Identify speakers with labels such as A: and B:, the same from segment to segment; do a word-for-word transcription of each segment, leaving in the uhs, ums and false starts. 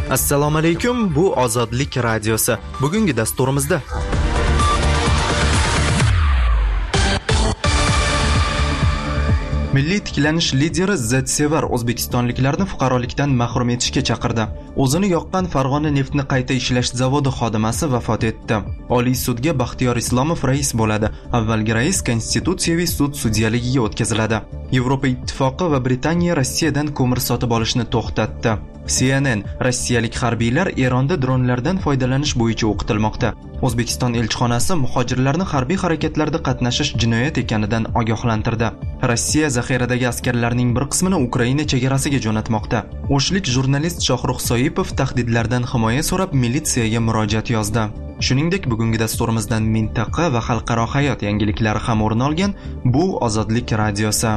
A: Assalomu alaykum, bu Ozodlik radiosi. Bugungi dasturimizda Milliy tiklanish lideri Zsevar o'zbekistonliklarni fuqarolikdan mahrum etishga chaqirdi. O'zini yoqqan Farg'ona neftni qayta ishlash zavodi xodimasi vafot etdi. Oliy sudga Baxtiyor Islomov rais bo'ladi. Avvalgi rais Konstitutsiyaviy sud sudyaligiga o'tkaziladi. Yevropa Ittifoqi va Britaniya Rossiyadan ko'mir sotib olishni to'xtatdi. C N N rossiyalik harbiylar Eronda dronlardan foydalanish bo'yicha o'qitilmoqda. O'zbekiston elchixonasi muhojirlarni harbiy harakatlarda qatnashish jinoyat ekanidan ogohlantirdi. Rossiya zaxiradagi askarlarning bir qismini Ukraina chegarasiga jo'natmoqda. O'shlik jurnalist Shohrux Soipov tahdidlardan himoya so'rab militsiyaga murojaat yozdi. Shuningdek, bugungi dasturimizdan mintaqa va xalqaro hayot yangiliklari ham o'rin olgan. Bu Ozodlik radiosi.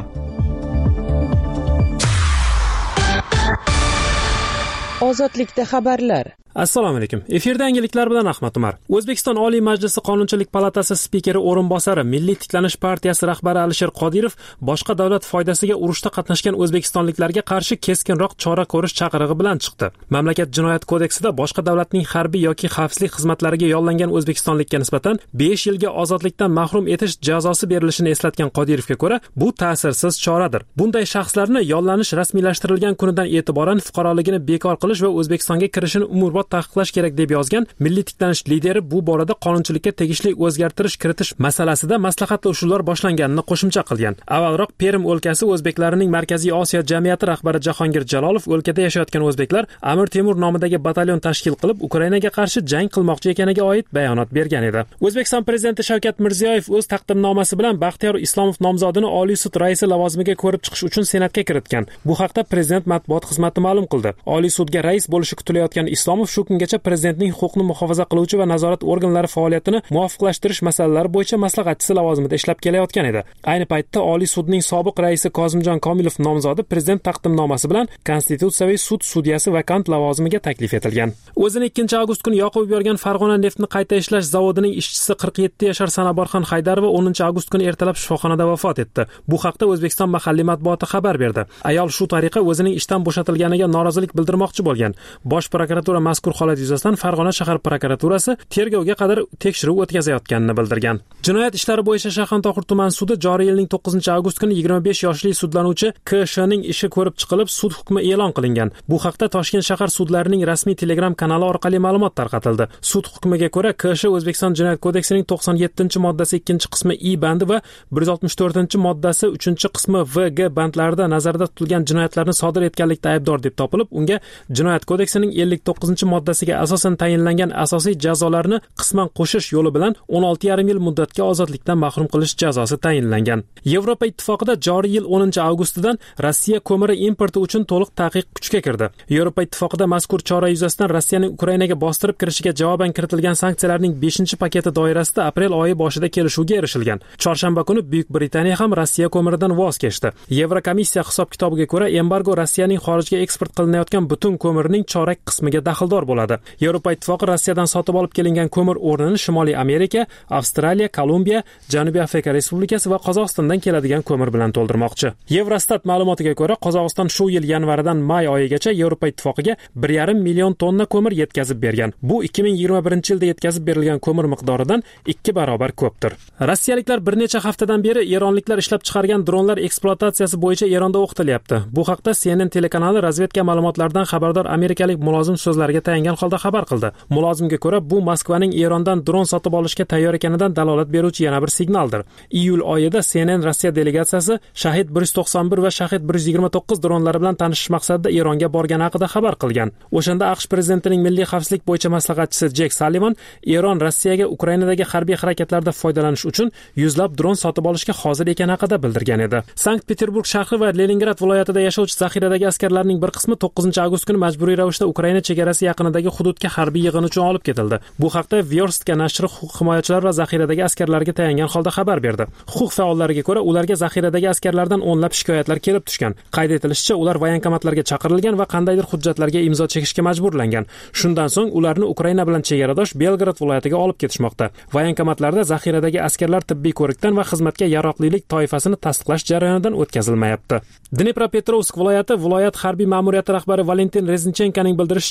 B: Ozodlikda xabarlar.
C: Assalomu alaykum. Efirda yangiliklar bilan Ahmad Umar. O'zbekiston Oliy Majlisi Qonunchilik palatasi spikeri o'rinbosari Milliy tiklanish partiyasi rahbari Alisher Qodirov boshqa davlat foydasiga urushda qatnashgan o'zbekistonliklarga qarshi keskinroq chora ko'rish chaqirig'i bilan chiqdi. Mamlakat jinoyat kodeksida boshqa davlatning harbiy yoki xavfsizlik xizmatlariga yollangan o'zbekistonlikka nisbatan besh yilga ozodlikdan mahrum etish jazosi berilishini eslatgan Qodirovga ko'ra, bu ta'sirsiz choradir. Bunday shaxslarni yollanish rasmiylashtirilgan kunidan e'tiboran fuqaroligini bekor qilish va O'zbekistonga kirishini umrbod taqiqlash kerak deb yozgan Milliy tiklanish lideri bu borada qonunchilikka tegishli o'zgartirish kiritish masalasida maslahatli usullar boshlanganini qo'shimcha qilgan. Avvalroq Perm o'lkasi o'zbeklarining Markaziy Osiyo jamiyati rahbari Jahongir Jalolov o'lkada yashayotgan o'zbeklar Amir Temur nomidagi batalyon tashkil qilib Ukrainaga qarshi jang qilmoqchi ekaniga oid bayonot bergan edi. O'zbekiston prezidenti Shavkat Mirziyoyev o'z taqdimnomasi bilan Baxtiyor Islomov nomzodini Oliy sud raisi lavozimiga ko'rib chiqish uchun Senatga kiritgan. Bu haqda prezident matbuot xizmati ma'lum qildi. Oliy sudga rais bo'lishi kutilayotgan Islomov shu kungacha prezidentning huquqni muhofaza qiluvchi va nazorat organlari faoliyatini muvofiqlashtirish masalalari bo'yicha maslahatchisi lavozimida ishlab kelayotgan edi. Ayni paytda Oliy sudning sobiq raisi Kozimjon Komilov nomzodi prezident taqdimnomasi bilan Konstitutsiyaviy sud sudyasi vakant lavozimiga taklif etilgan. O'zini ikkinchi avgust kuni yoqib yuborgan Farg'ona neftni qayta ishlash zavodining ishchisi qirq yetti yashar Sanobarxon Haydarova o'ninchi avgust kuni ertalab shifoxonada vafot etdi. Bu haqda O'zbekiston mahalliy matbuoti xabar berdi. Ayol shu tariqa o'zining ishdan bo'shatilganiga norozilik bildirmoqchi bo'lgan. Bosh prokuratura mazkur holat yuzasidan Farg'ona shahar prokuraturasi tergovga qadar tekshiruv o'tkazayotganini bildirgan. Jinoyat ishlari bo'yicha Shayxontohur tuman sudi joriy yilning to'qqizinchi avgust kuni yigirma besh yoshli sudlanuvchi K Sh ning ishi ko'rib chiqilib, sud hukmi e'lon qilingan. Bu haqda Toshkent shahar sudlarining rasmiy Telegram kanali orqali ma'lumot tarqatildi. Sud hukmiga ko'ra K Sh O'zbekiston jinoyat kodeksining to'qson yettinchi moddasi ikkinchi qismi I bandi va bir yuz oltmish to'rtinchi moddasi uchinchi qismi V G bandlarida nazarda tutilgan jinoyatlarni sodir etganlikda aybdor deb topilib, unga jinoyat kodeksining ellik to'qqizinchi moddasiga asosan tayinlangan asosiy jazolarni qisman qo'shish yo'li bilan o'n olti yarim yil muddatga ozodlikdan mahrum qilish jazosi tayinlangan. Yevropa Ittifoqida joriy yil o'ninchi avgustidan Rossiya ko'miri importi uchun to'liq taqiq kuchga kirdi. Yevropa Ittifoqida mazkur chora yuzasidan Rossiyaning Ukrainaga bostirib kirishiga javoban kiritilgan sanksiyalarning beshinchi paketi doirasida aprel oyi boshida kelishuvga erishilgan. Chorshanba kuni Buyuk Britaniya ham Rossiya ko'miridan voz kechdi. Yevrokomissiya hisob-kitobiga ko'ra, embargo Rossiyaning xorijga eksport qilinayotgan butun ko'mirning chorak qismiga daxldor bo'ladi. Yevropa Ittifoqi Rossiyadan sotib olib kelingan ko'mir o'rnini Shimoliy Amerika, Avstraliya, Kolumbiya, Janubiy Afrika Respublikasi va Qozog'istondan keladigan ko'mir bilan to'ldirmoqchi. Eurostat ma'lumotiga ko'ra, Qozog'iston shu yil yanvaridan may oyigacha Yevropa Ittifoqiga bir yarim million tonna ko'mir yetkazib bergan. Bu ikki ming yigirma birinchi yilda yetkazib berilgan ko'mir miqdoridan ikki barobar ko'pdir. Rossiyaliklar bir necha haftadan beri eronliklar ishlab chiqargan dronlar ekspluatatsiyasi bo'yicha Eronda o'qitilyapti. Bu haqda C N N telekanali razvedka ma'lumotlaridan xabardor amerikalik mulozim so'zlariga tayangan holda xabar qildi. Mulozimga ko'ra, bu Moskvaning Erondan dron sotib olishga tayyor ekanidan dalolat beruvchi yana bir signaldir. Iyul oyida C N N Rossiya delegatsiyasi Shahid bir yuz to'qson bir va Shahid bir yuz yigirma to'qqiz dronlari bilan tanishish maqsadida Eronga borgani haqida xabar qilgan. O'shanda AQSh prezidentining milliy xavfsizlik bo'yicha maslahatchisi Jek Sullivan Eron Rossiyaga Ukrainadagi harbiy harakatlarda foydalanish uchun yuzlab dron sotib olishga hozir ekani haqida bildirgan edi. Sankt-Peterburg shahri va Leningrad viloyatida yashovchi zaxiradagi askarlarning bir qismi to'qqizinchi avgust kuni majburiy ravishda Ukraina chegarasi yaqinidagi hududga harbiy yig'in uchun olib ketildi. Bu haqda Vyorstka nashri huquq himoyachilar va zaxiradagi askarlarga tayangan holda xabar berdi. Huquq faollariga ko'ra, ularga zaxiradagi askarlardan o'nlab shikoyatlar kelib tushgan. Qayd etilishicha, ular voyankomatlarga chaqirilgan va qandaydir hujjatlarga imzo chekishga majburlangan. Shundan so'ng ularni Ukraina bilan chegaradosh Belgrad viloyatiga olib ketishmoqda. Voyankomatlarda zaxiradagi askarlar tibbiy ko'rikdan va xizmatga yaroqlilik toifasini tasdiqlash jarayonidan o'tkazilmayapti. Dnepropetrovsk viloyati viloyat harbiy ma'muriyati rahbari Valentin Rezinchenkoning bildirishicha, o'ninchi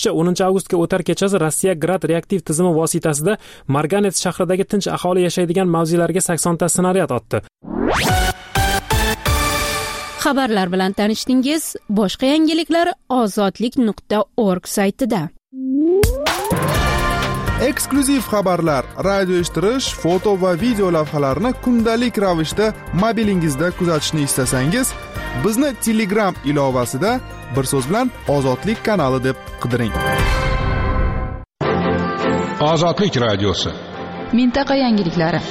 C: avgustga o'tar kechasi Rossiya Grad reaktiv tizimi vositasida Marganets shahridagi tinch aholi yashaydigan mavzelarga saksonta snaryad otdi.
D: Xabarlar bilan tanishdingiz. Boshqa yangiliklar ozodlik nuqta org saytida.
E: Eksklyuziv xabarlar, radio eshittirish, foto va video lavhalarni kundalik ravishda mobilingizda kuzatishni istasangiz, bizni Telegram ilovasida bir so'z bilan Ozodlik kanali deb qidiring.
F: Ozodlik radiosi.
G: Mintaqa yangiliklari.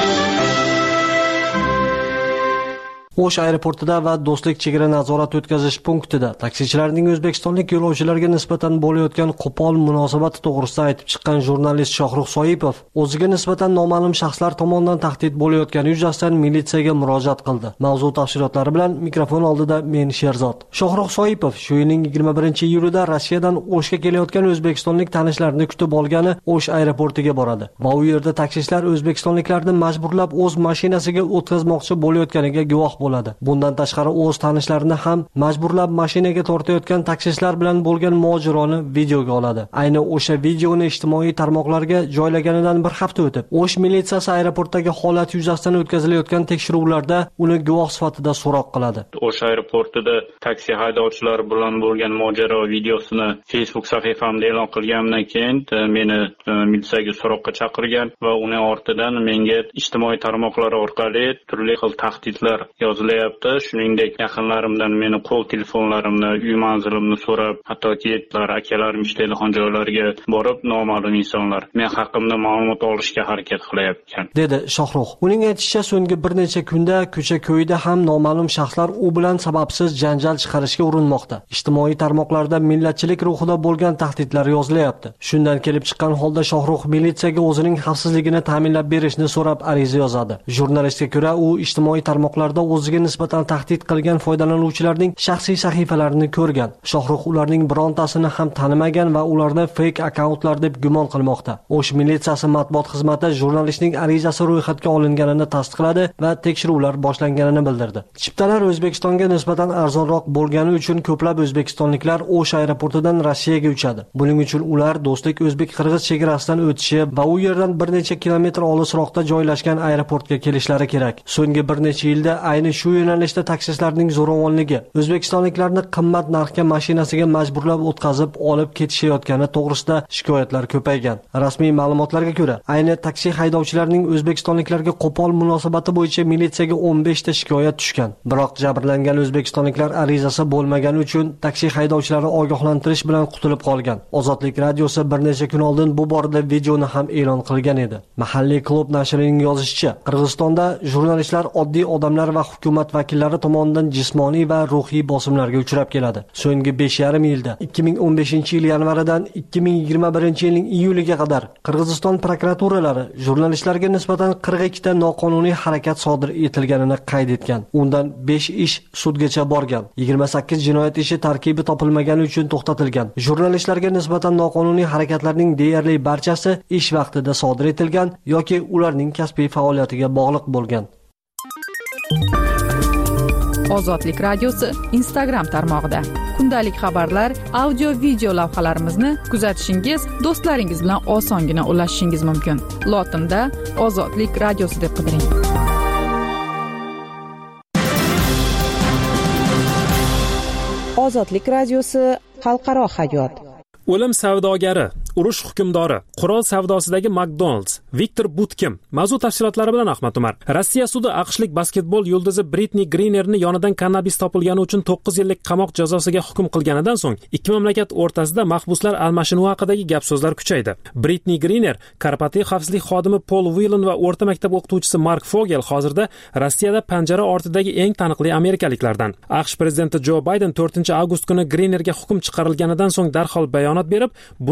H: O'sh aeroportida va Do'stlik chegara nazorat o'tkazish punktida taksichilarning o'zbekistonlik yo'lovchilarga nisbatan bo'layotgan qo'pol munosabati to'g'risida aytib chiqqan jurnalist Shohrux Soipov o'ziga nisbatan noma'lum shaxslar tomonidan tahdid bo'layotgani yuzasidan militsiyaga murojaat qildi. Mavzu tafsilotlari bilan mikrofon oldida men Sherzod. Shohrux Soipov shu yilning yigirma birinchi iyulida Rossiyadan O'shga kelayotgan o'zbekistonlik tanishlarini kutib olgani O'sh aeroportiga boradi va u yerda taksichilar o'zbekistonliklarni majburlab o'z mashinasiga o'tkazmoqchi bo'layotganiga guvoh bo'ladi. Bundan tashqari o'z tanishlarini ham majburlab mashinaga tortayotgan taksichilar bilan bo'lgan mojaroni videoga oladi. Ayni o'sha videoni ijtimoiy tarmoqlarga joylaganidan bir hafta o'tib, O'sh militsiyasi aeroportdagi holat yuzasidan o'tkazilayotgan tekshiruvlarda uni guvoh sifatida so'roq qiladi.
I: O'sh aeroportida taksi haydovchilari bilan bo'lgan mojaro videosini Facebook sahifamda e'lon qilganimdan keyin meni militsiyaga so'roqqa chaqirgan va uni ortidan menga ijtimoiy tarmoqlar orqali turli xil tahdidlar yozilyapti. Shuningdek, yaqinlarimdan meni qo'l telefonlarimni, uy manzilimni so'rab, hattoki yetlar, akalarim ishlaydigan joylarga borib, noma'lum insonlar men haqimda ma'lumot olishga harakat qilyapti, dedi
H: Shohrux. Uning aytishicha, so'nggi bir necha kunda ko'cha-ko'yda ham noma'lum shaxslar u bilan sababsiz janjal chiqarishga urinmoqda. Ijtimoiy tarmoqlarda millatchilik ruhida bo'lgan tahdidlar yozilyapti. Shundan kelib chiqqan holda Shohrux militsiyaga o'zining xavfsizligini ta'minlab berishni so'rab ariza yozadi. Jurnalistga ko'ra, u ijtimoiy tarmoqlarda o'ziga nisbatan tahdid qilgan foydalanuvchilarning shaxsiy sahifalarini ko'rgan. Shohrux ularning birontasini ham tanimagan va ularni fake akkauntlar deb gumon qilmoqda. O'sh militsiyasi matbuot xizmati jurnalistning arizasi ro'yxatga olinganini tasdiqladi va tekshiruvlar boshlanganini bildirdi. Chiptalar O'zbekistonga nisbatan arzonroq bo'lgani uchun ko'plab o'zbekistonliklar O'sh aeroportidan Rossiyaga uchadi. Buning uchun ular Do'stlik o'zbek-qirg'iz chegarasidan o'tishi va u yerdan bir necha kilometr olisroqda joylashgan aeroportga kelishlari kerak. So'nggi bir necha yilda ayni shu yo'nalishda taksichilarning zo'ravonligi, o'zbekistonliklarni qimmat narxga mashinasiga majburlab o'tkazib olib ketishayotgani to'g'risida shikoyatlar ko'paygan. Rasmiy ma'lumotlarga ko'ra, ayni taksi haydovchilarining o'zbekistonliklarga qo'pol munosabati bo'yicha militsiyaga o'n besh ta shikoyat tushgan. Biroq jabrlangan o'zbekistonliklar arizasi bo'lmagani uchun taksi haydovchilari ogohlantirish bilan qutulib qolgan. Ozodlik radiosi bir necha kun oldin bu borada videoni ham e'lon qilgan edi. Mahalliy klub nashrining yozishicha, Qirg'izistonda jurnalistlar oddiy odamlar va hukumat vakillari tomonidan jismoniy va ruhiy bosimlarga uchrab keladi. So'nggi besh yarim yilda ikki ming o'n beshinchi yil yanvaridan ikki ming yigirma birinchi yilning iyuliga qadar Qirg'iziston prokuraturalari jurnalistlarga nisbatan qirq ikki ta noqonuniy harakat sodir etilganini qayd etgan. Undan besh ish sudgacha borgan. yigirma sakkiz jinoyat ishi tarkibi topilmagani uchun to'xtatilgan. Jurnalistlarga nisbatan noqonuniy harakatlarning deyarli barchasi ish vaqtida sodir etilgan yoki ularning kasbiy faoliyatiga bog'liq bo'lgan.
G: Ozodlik radiosi Instagram tarmog'ida kundalik xabarlar, audio video lavhalarimizni kuzatishingiz, do'stlaringiz bilan osongina ulashishingiz mumkin. Lotinda Ozodlik radiosi deb qidiring.
B: Ozodlik radiosi xalqaro hayot.
C: O'lim savdogari, urush hukmdori, qurol savdosidagi McDonald's, Viktor Butkin. Mavzu tafsilotlari bilan Ahmad Umar. Rossiya sudi aqshlik basketbol yulduzi Britni Grinerni yonidan kannabis topilgani uchun to'qqiz yillik qamoq jazosiga hukm qilganidan so'ng ikki mamlakat o'rtasida mahbuslar almashinuvi haqidagi gap-so'zlar kuchaydi. Britni Griner, korporativ xavfsizlik xodimi Paul Whelan va o'rta maktab o'qituvchisi Mark Fogel hozirda Rossiyada panjara ortidagi eng taniqli amerikaliklardan. AQSh prezidenti Jo Bayden to'rtinchi avgust kuni Grinerga hukm chiqarilganidan so'ng darhol bayonot berib, buni qabul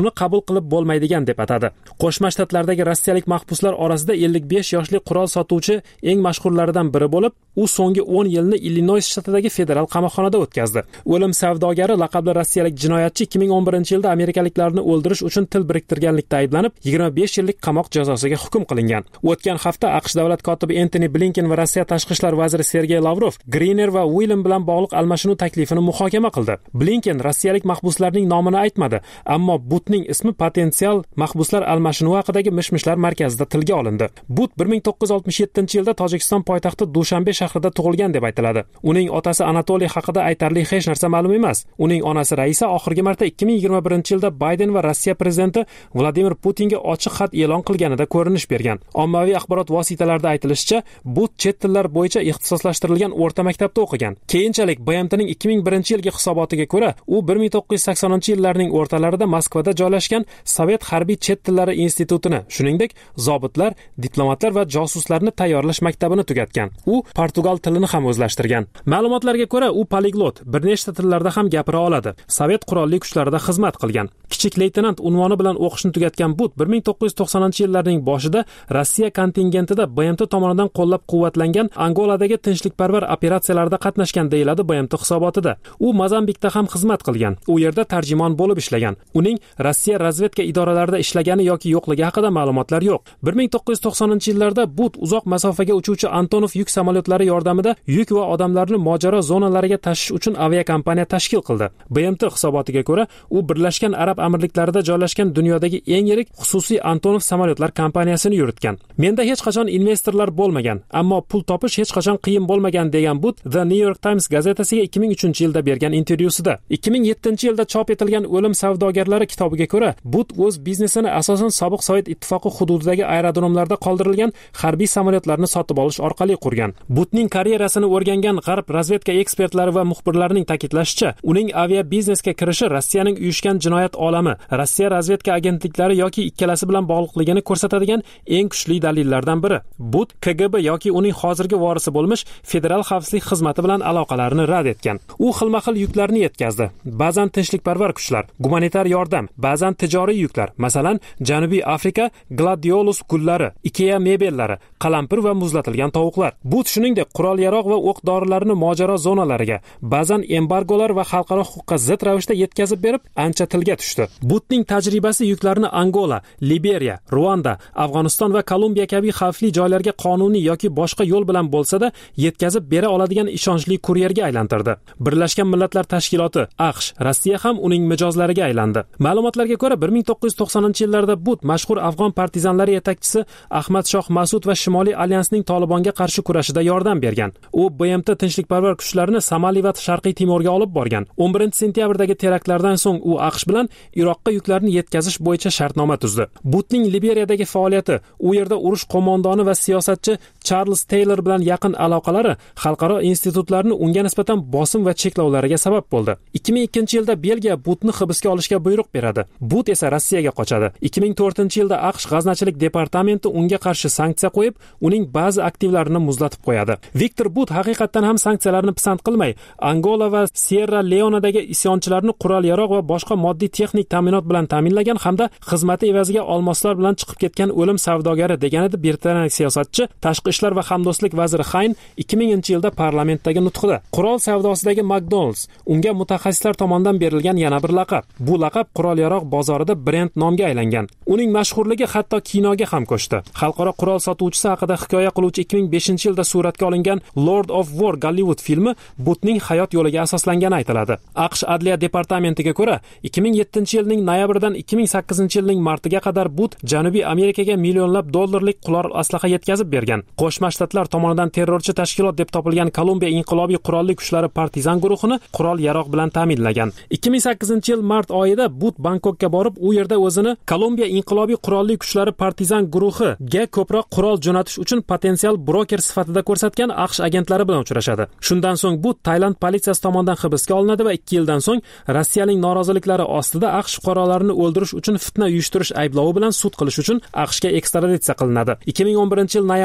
C: qilib bo'lmaydigan deb atadi. Qo'shma Shtatlardagi rossiyalik mahbuslar orasida ellik besh yoshli qurol sotuvchi eng mashhurlaridan biri bo'lib, u so'nggi o'n yilni Illinoys shtatidagi federal qamoqxonada o'tkazdi. O'lim savdogari laqabli rossiyalik jinoyatchi ikki ming o'n birinchi yilda amerikaliklarni o'ldirish uchun til biriktirganlikda ayblanib, yigirma besh yillik qamoq jazosiga hukm qilingan. O'tgan hafta AQSh davlat kotibi Antoni Blinken va Rossiya tashqi ishlar vaziri Sergey Lavrov Griner va Uilim bilan bog'liq almashinuv taklifini muhokama qildi. Blinken rossiyalik mahbuslarning nomini aytmadi, ammo Butning ismi potensial mahbuslar almashinuvi haqidagi mishmishlar markazida tilga olindi. But bir ming to'qqiz yuz oltmish yettinchi yilda Tojikiston poytaxti Dushanbe shahrida tug'ilgan deb aytiladi. Uning otasi Anatoliy haqida aytarli hech narsa ma'lum emas. Uning onasi Raisa oxirgi marta ikki ming yigirma birinchi yilda Bayden va Rossiya prezidenti Vladimir Putinga ochiq xat e'lon qilganida ko'rinish bergan. Ommaviy axborot vositalarida aytilishicha, But chet tillar bo'yicha ixtisoslashtirilgan o'rta maktabda o'qigan. Keyinchalik B M Tning ikki ming birinchi yilgi hisobotiga ko'ra, u bir ming to'qqiz yuz saksoninchi yillarning o'rtalarida Moskvada joylashgan Sovet harbiy chet tillari institutini, shuningdek, zobitlar, diplomatlar va josuslarni tayyorlash maktabini tugatgan. U portugal tilini ham o'zlashtirgan. Ma'lumotlarga ko'ra, u poliglot, bir nechta tillarda ham gapira oladi. Sovet qurolli kuchlarida xizmat qilgan. Kichik leytenant unvoni bilan o'qishni tugatgan But bir ming to'qqiz yuz to'qsoninchi yillarning boshida Rossiya kontingentida B M T tomonidan qo'llab-quvvatlangan Angoladagi tinchlikparvar operatsiyalarda qatnashgan deyiladi B M T hisobotida. U Mozambikda ham xizmat qilgan. U yerda tarjimon bo'lib ishlagan. Uning Rossiya razvedka idoralarida ishlagani yoki yo'qligi haqida ma'lumotlar yo'q. bir ming to'qqiz yuz to'qsoninchi yillarda But uzoq masofaga uchuvchi Antonov yuk samolyotlari yordamida yuk va odamlarni mojaro zonalariga tashish uchun aviakompaniya tashkil qildi. B M T hisobotiga ko'ra, u Birlashgan Arab Amirliklarida joylashgan dunyodagi eng yirik xususiy Antonov samolyotlar kompaniyasini yuritgan. Menda hech qachon investorlar bo'lmagan, ammo pul topish hech qachon qiyin bo'lmagan degan But The New York Times gazetasiga ikki ming uchinchi yilda bergan intervyusida. ikki ming yettinchi yilda chop etilgan O'lim savdogarlari kitobiga ko'ra, But o'z biznesini asosan sobiq Sovet ittifoqi hududidagi aerodromlarda qoldirilgan harbiy samolyotlarni sotib olish orqali qurgan. Butning karyerasini o'rgangan g'arb razvedka ekspertlari va muxbirlarining ta'kidlashicha, uning avia biznesga kirishi Rossiyaning uyushgan jinoyat olami, Rossiya razvedka agentliklari yoki ikkalasi bilan bog'liqligini ko'rsatadigan eng kuchli dalillardan biri. But K G B yoki uning hozirgi vorisi bo'lmish Federal xavfsizlik xizmati bilan aloqalarini rad etgan. U xilma-xil yuklarni yetkazdi. Ba'zan tinchlikparvar kuchlar, gumanitar yordam, ba'zan tijoriy yuklar, masalan, Janubiy Afrika gladiolus gullari, Ikea mebellari, qalampir va muzlatilgan tovuqlar. But shuningdek qurol-yarog' va o'q-dorilarni mojaro zonalariga, ba'zan embargolar va xalqaro huquqqa zid ravishda yetkazib berib, ancha tilga tushdi. Butning tajribasi yuklarni Angola, Liberiya, Ruanda, Afg'oniston va Kolumbiya kabi xavfli joylarga qonuniy yoki boshqa yo'l bilan bo'lsa-da yetkazib bera oladigan ishonchli kuryerga aylantirdi. Birlashgan Millatlar Tashkiloti, AQSh, Rossiya ham uning mijozlariga aylandi. Ma'lumotlarga ko'ra, bir ming to'qqiz yuz to'qsoninchi yillarda But mashhur afg'on partizanlari yetakchisi Ahmad Shoh Mas'ud va Shimoliy alyansning Tolibonga qarshi kurashida yordam bergan. U B M T tinchlikparvar kuchlarini Somali va Sharqiy Timorga olib borgan. o'n birinchi sentyabrdagi teraktlardan so'ng u AQSh bilan Iroqqa yuklarni yetkazish bo'yicha shartnoma tuzdi. Butning Liberiyadagi faoliyati, u yerda urush qo'mondoni va siyosatchi Charles Taylor bilan yaqin aloqalari xalqaro institutlarni unga nisbatan bosim va cheklovlariga sabab bo'ldi. ikki ming ikkinchi yilda Belgiya Butni hibsga olishga buyruq beradi. But esa Rossiyaga qochadi. ikki ming to'rtinchi yilda AQSh g'aznachilik departamenti unga qarshi sanksiya qo'yib, uning ba'zi aktivlarini muzlatib qo'yadi. Viktor But haqiqatan ham sanksiyalarni pisand qilmay, Angola va Sierra Leonedagi isyonchilarni qurol-yarog' va boshqa moddiy texnik ta'minot bilan ta'minlagan hamda xizmati evaziga olmoslar bilan chiqib ketgan o'lim savdogari degan edi britaniyalik siyosatchi, tashqi ishlar va hamdo'stlik vaziri Hayn ikki minginchi yilda parlamentdagi nutqida. Qurol savdosidagi McDonald's unga mutaxassislar tomonidan berilgan yana bir laqab. Bu laqab qurol-yarog' bozorida brend nomga aylangan. Uning mashhurligi hatto kinoga ham ko'chdi. Xalqaro qurol sotuvchisi haqida hikoya qiluvchi ikki ming beshinchi yilda suratga olingan Lord of War Gollywood filmi Butning hayot yo'liga asoslangani aytiladi. AQSh Adliya departamentiga ko'ra, ikki ming yettinchi yilning noyabridan ikki ming sakkizinchi yilning martiga qadar But Janubiy Amerikaga millionlab dollarlik qurol aslaha yetkazib bergan. Qo'shma Shtatlar tomonidan terrorchi tashkilot deb topilgan Kolumbiya inqilobiy qurolli kuchlari partizan guruhini qurol-yarog' bilan ta'minlagan. ikki ming sakkizinchi yil mart oyida But Bangkokka borib, u yerda o'zini Kolumbiya inqilobiy qurolli kuchlari partizan guruhiga ko'proq qurol jo'natish uchun potensial broker sifatida ko'rsatgan AQSh agentlari bilan uchrashadi. Shundan so'ng But Tailand politsiyasi tomonidan hibsga olinadi va ikki yildan so'ng Rossiyaning noroziliklari ostida AQSh fuqarolarini o'ldirish uchun fitna uyushtirish ayblovi bilan sud qilish uchun AQShga ekstraditsiya qilinadi. ikki ming o'n birinchi yil noyabr oyida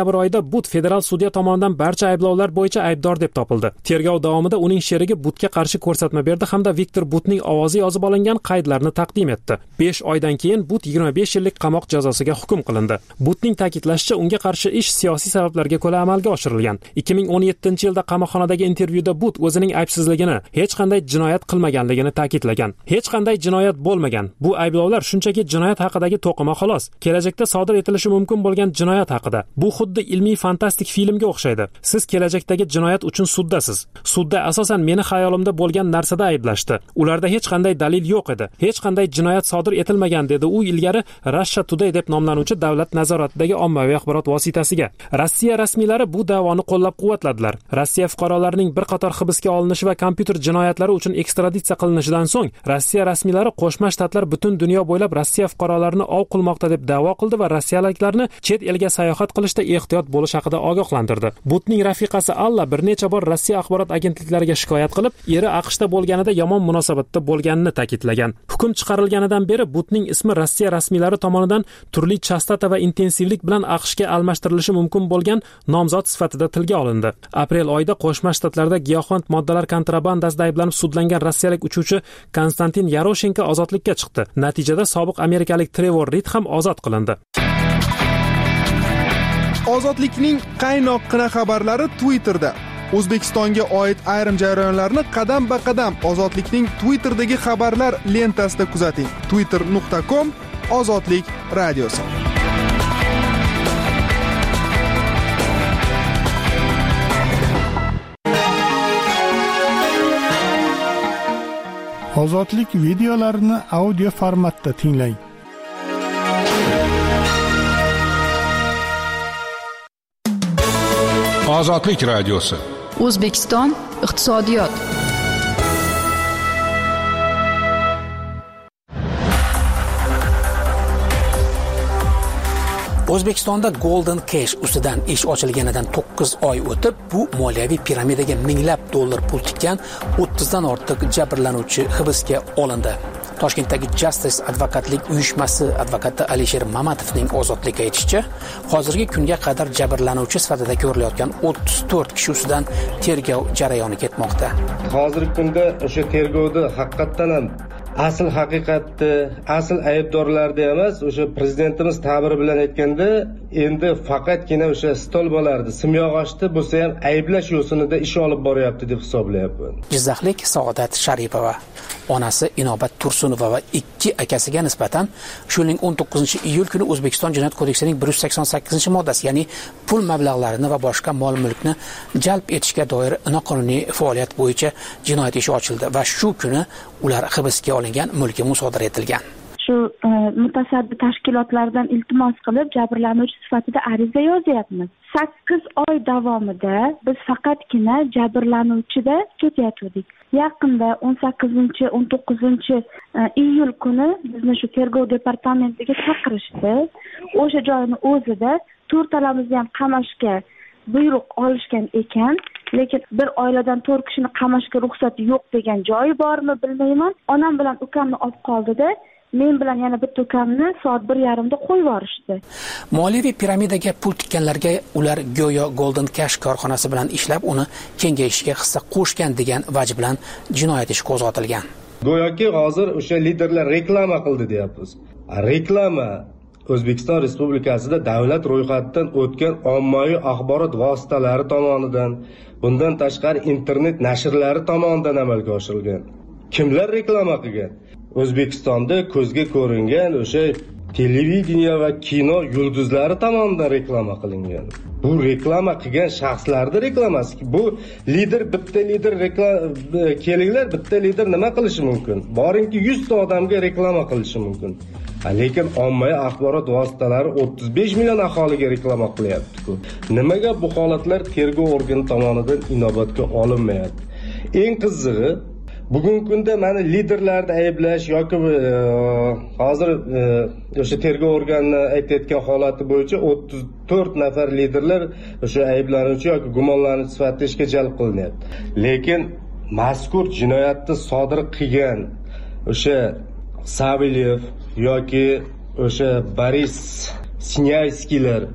C: But federal sudya tomonidan barcha ayblovlar bo'yicha aybdor deb topildi. Tergov davomida uning sherigi Butga qarshi ko'rsatma berdi hamda Viktor Butning ovozi yozib olingan qaydlarni taqdim etdi. besh oydan keyin But yigirma besh yillik qamoq jazosiga hukm qilindi. Butning ta'kidlashicha, unga qarshi ish siyosiy sabablarga ko'ra amalga oshirilgan. ikki ming o'n yettinchi yilda qamoqxonadagi intervyuda But o'zining aybsizligini, hech qanday jinoyat qilmaganligini ta'kidlagan. Hech qanday jinoyat bo'lmagan. Bu ayblovlar shunchaki jinoyat haqidagi to'qima xolos. Kelajakda sodir etilishi mumkin bo'lgan jinoyat haqida. Bu xuddi ilmiy fantastik filmga o'xshaydi. Siz kelajakdagi jinoyat uchun suddasiz. Sudda asosan meni xayolimda bo'lgan narsada ayblashdi. Ularda hech qanday dalil yo'q edi. Hech qanday jinoyat sodir etilmagan, dedi u ilgari Russia Today deb nomlanuvchi davlat nazoratidagi ommaviy axborot vositasiga. Rossiya rasmiylari bu da'voni qo'llab-quvvatladilar. Rossiya fuqarolarining bir qator hibsga olinishi va kompyuter jinoyatlari uchun ekstraditsiya qilinishidan so'ng Rossiya rasmiylari Qo'shma Shtatlar butun dunyo bo'ylab Rossiya fuqarolarini ov qilmoqda deb da'vo qildi va rossiyaliklarni chet elga sayohat qilishda ehtiyot bo'lish haqida ogohlantirdi. Butning rafiqasi Alla bir necha bor Rossiya axborot agentliklariga shikoyat qilib, eri AQShda bo'lganida yomon munosabatda bo'lganini ta'kidlagan. Hukm chiqarilganidan beri Butning ismi Rossiya rasmiylari tomonidan turli chastota va intensivlik bilan AQShga almashtirilishi mumkin bo'lgan nomzod sifatida tilga olindi. Aprel oyida Qo'shma Shtatlarda giyohvand moddalar kontrabandasida ayblanib sudlangan rossiyalik uchuvchi Konstantin Yaroshenko ozodlikka chiqdi. Natijada sobiq amerikalik Trevor Reed ham ozod qilindi.
E: Ozodlikning qaynoqqina xabarlari Twitterda. O'zbekistonga oid ayrim jarayonlarni qadam-ba-qadam Ozodlikning Twitterdagi xabarlar lentasida kuzating. twitter nuqta com Ozodlik radiosi.
J: Ozodlik videolarini audio formatda tinglang.
F: Ozodlik radiosi.
G: O'zbekiston iqtisodiyot.
K: O'zbekistonda Golden Cash ustidan ish ochilganidan to'qqiz oy o'tib, bu moliyaviy piramidaga minglab dollar pul tikkan o'ttizdan ortiq jabrlanuvchi hibsga olindi. Toshkentdagi Justice advokatlik uyushmasi advokati Alisher Mamatovning ozodlikka aytishicha, hozirgi kunga qadar jabrlanuvchi sifatida ko'rilayotgan o'ttiz to'rt kishi ustidan tergov jarayoni ketmoqda.
L: Hozirgi kunda o'sha tergovda haqiqatan ham asl haqiqatni, asl aybdorlarni emas, o'sha prezidentimiz ta'biri bilan aytganda, endi faqatgina o'sha stolbalarni, simyog'ochni bo'lsa ham ayblash yo'sinida ish olib boryapti deb hisoblayapman.
K: Jizzaxlik Saodat Sharipova, onasi Inobat Tursunova va ikki akasiga nisbatan shuning o'n to'qqizinchi iyul kuni O'zbekiston Jinoyat kodeksining bir yuz sakson sakkizinchi moddasi, ya'ni pul mablag'larini va boshqa mol-mulkni jalb etishga doir noqonuniy faoliyat bo'yicha jinoyat ishi ochildi va shu kuni ular hibsga olingan, mulki musodara etilgan.
M: Shu e, mutasaddi tashkilotlardan iltimos qilib jabrlanuvchi sifatida ariza yozyapmiz. sakkiz oy davomida biz faqatgina jabrlanuvchida ketayotgandik. Yaqinda o'n sakkizinchi o'n to'qqizinchi iyul kuni bizni shu tergov departamentiga chaqirishdi. O'sha joyning o'zida to'rtalamizni ham qamashga buyruq olishgan ekan, lekin bir oiladan to'rt kishini qamashga ruxsati yo'q degan joyi bormi bilmayman. Onam bilan ukamni olib qoldida, men bilan yana bitta ukamni soat bir yarimda qo'yib yuborishdi.
K: Moliyaviy piramidaga pul tikkanlarga ular go'yo Golden Cash korxonasi bilan ishlab, uni kengayishiga hissa qo'shgan degan vaj bilan jinoyat ishi qo'zg'atilgan.
L: Go'yoki hozir o'sha liderlar reklama qildi deyapmiz. Reklama O'zbekiston Respublikasida davlat ro'yxatidan o'tgan ommaviy axborot vositalari tomonidan, bundan tashqari internet nashrlari tomonidan amalga oshirilgan. Kimlar reklama qilgan? O'zbekistonda ko'zga ko'ringan o'sha televideniya va kino yulduzlari tomonidan reklama qilingan. Bu reklama qilgan shaxslarning reklamasi. Bu lider, bitta lider reklama kelinglar, bitta lider nima qilishi mumkin? Boringki yuz ta odamga reklama qilishi mumkin. Lekin ommaviy axborot vositalari o'ttiz besh million aholiga reklama qilyapti-ku. Nimaga bu holatlar tergov organi tomonidan inobatga olinmayapti? Eng qizig'i, bugungi kunda mana liderlarni ayblash yoki hozir o'sha tergov organi aytayotgan holati bo'yicha o'ttiz to'rt nafar liderlar o'sha ayblanuvchi yoki gumonlanuvchi sifatida ishga jalb qilinyapti. Lekin mazkur jinoyatni sodir qilgan o'sha Savilev yoki o'sha Boris Sinyayskilar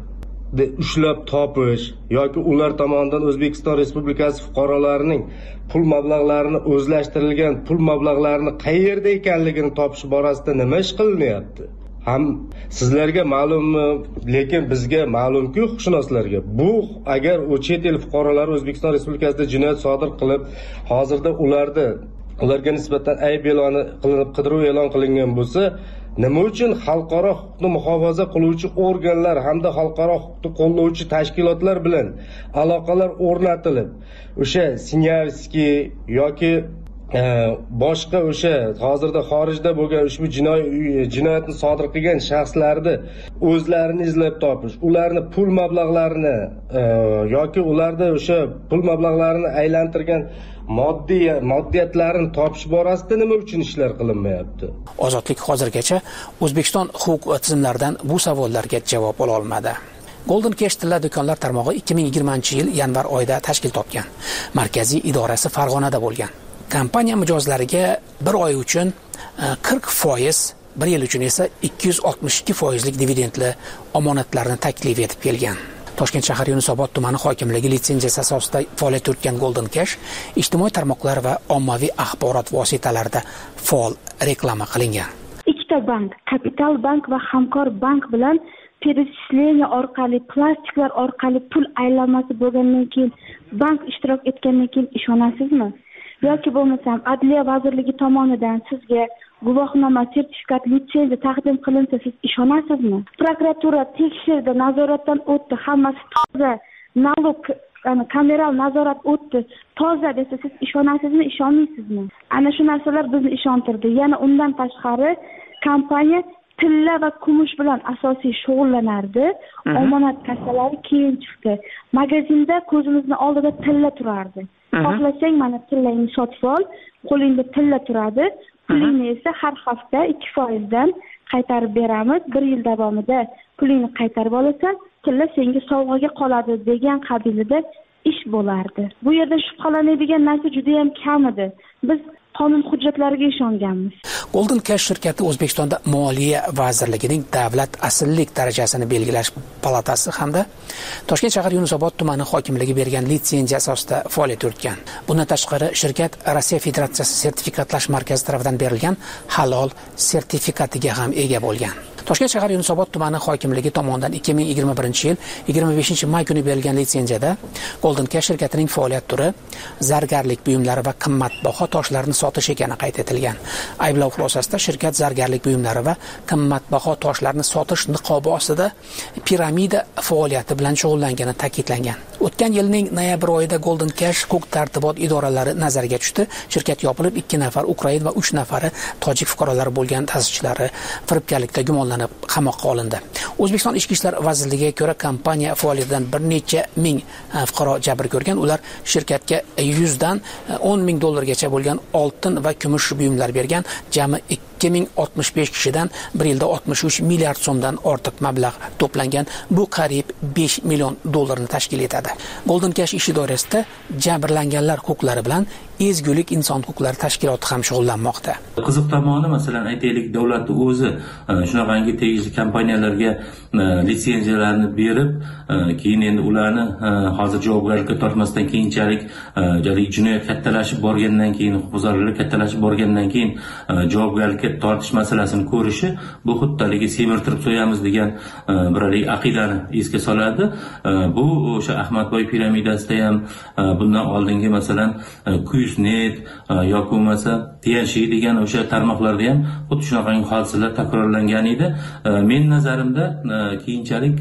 L: ushlab topish yoki ular tomonidan O'zbekiston Respublikasi fuqarolarining pul mablag'larini o'zlashtirilgan pul mablag'larini qayerda ekanligini topish borasida nima ish qilinyapti? Ham sizlarga ma'lummi, lekin bizga ma'lumki, huquqshunoslarga bu agar u chet el fuqarolari O'zbekiston Respublikasida jinoyat sodir qilib, hozirda ularda ularga nisbatan ayb e'loni qilinib, qidiruv e'lon qilingan bo'lsa, nima uchun xalqaro huquqni muhofaza qiluvchi organlar hamda xalqaro huquqni qo'llovchi tashkilotlar bilan aloqalar o'rnatilib, o'sha Sinyavskiy yoki e, boshqa o'sha hozirda xorijda bo'lgan ushbu jinoiy jinoyatni sodir qilgan shaxslarni o'zlarini izlab topish, ularni pul mablag'larini e, yoki ularda o'sha pul mablag'larini aylantirgan moddiy moddiyatlarni topish borasida nima uchun ishlar qilinmayapti?
K: Ozodlik hozirgacha O'zbekiston huquq tizimlaridan bu savollarga javob ola olmadi. Golden Cash tilla do'konlar tarmog'i ikki ming yigirmanchi yil yanvar oyida tashkil topgan. Markaziy idorasi Farg'onada bo'lgan. Kompaniya mijozlariga bir oy uchun qirq foiz, bir yil uchun esa ikki yuz oltmish ikki foizlik dividendli omonatlarni taklif etib kelgan. Toshkent shahar Yunusobod tumani hokimligi litsenziyasi asosida faoliyat yuritgan Golden Cash ijtimoiy tarmoqlar va ommaviy axborot vositalarida faol reklama qilingan.
M: Ikkita bank, Kapital bank va Hamkor bank bilan перечисление orqali, plastiklar orqali pul aylanmasi bo'lgandan keyin bank ishtirok etgandan keyin ishonasizmi? Yoki bo'lmasam Adliya vazirligi tomonidan sizga guvohnoma, sertifikat, litsenziya taqdim qilinsa siz ishonasizmi? Prokuratura tekshirdi, nazoratdan o'tdi, hammasi toza, nalog, kameral nazorat o'tdi, toza desa siz ishonasizmi, ishonmaysizmi? Ana shu narsalar bizni ishontirdi. Yana undan tashqari kompaniya tilla va kumush bilan asosiy shug'ullanardi. Omonat kassalari keyin chiqdi. Magazinda ko'zimizni oldida tilla turardi. Xohlasang mana tillangni sotib ol, qo'lingda tilla turadi. Pulingni esa har hafta ikki foizdan qaytarib beramiz. bir yil davomida pulingni qaytarib olasan, tilla senga sovg'aga qoladi degan qabilida ish bo'lardi. Bu yerda shubhalanadigan narsa juda ham kam edi. Biz qonun hujjatlariga ishonganmiz.
K: Golden Cash shirkati O'zbekistonda Moliya vazirligining davlat asillik darajasini belgilash palatasi hamda Toshkent shahar Yunusobod tumani hokimligi bergan litsenziya asosida faoliyat yuritgan. Bundan tashqari shirkat Rossiya Federatsiyasi sertifikatlash markazi tomonidan berilgan halol sertifikatiga ham ega bo'lgan. Toshkent shahar Yunusobod tumani hokimligi tomonidan ikki ming yigirma birinchi yil yigirma beshinchi may kuni berilgan litsenziyada Golden Cash shirkatining faoliyat turi zargarlik buyumlari va qimmatbaho toshlarni sotish ekani qayd etilgan. Ayblov xulosasida shirkat zargarlik buyumlari va qimmatbaho toshlarni sotish niqobi ostida piramida faoliyati bilan shug'ullangani ta'kidlangan. O'tgan yilning noyabr oyida Golden Cash huquq tartibot idoralari nazariga tushdi. Shirkat yopilib, ikki nafar Ukrain va uch nafari tojik fuqarolari bo'lgan ta'sischilari firibgarlikda gumonlanib qamoqqa olindi. O'zbekiston Ichki ishlar vazirligiga ko'ra kompaniya faoliyatidan bir necha ming fuqaro jabr ko'rgan. Ular shirkatga yuz dan o'n ming dollargacha bo'lgan oltin va kumush buyumlar bergan. Jami ikki ming oltmish besh kishidan bir yilda oltmish uch milliard so'mdan ortiq mablag' to'plangan. Bu qariyb besh million dollarni tashkil etadi. Golden Cash ishi doirasida jabrlanganlar huquqlari bilan ezgulik inson huquqlari tashkiloti ham shug'ullanmoqda.
N: Qiziq tomoni, masalan, aytaylik, davlatning o'zi shunaqangi tegishli kompaniyalarga litsenziyalarni berib, keyin endi ularni hozir javobgarlikka tortmasdan keyinchalik jinoyat kattalashib borgandan keyin, huquqbuzarliklar kattalashib borgandan keyin javobgarlikka tortish masalasini ko'rishi, bu xuddaligi semirtirib so'yamiz degan biralik aqidani esga soladi. Bu o'sha Ahmadboy piramidasida ham bundan oldingi masalan Kuyusnet yoki bo'lmasa Tianshi degan o'sha tarmoqlarda ham xuddi shunaqangi hodisalar takrorlangan edi. Men nazarimda keyinchalik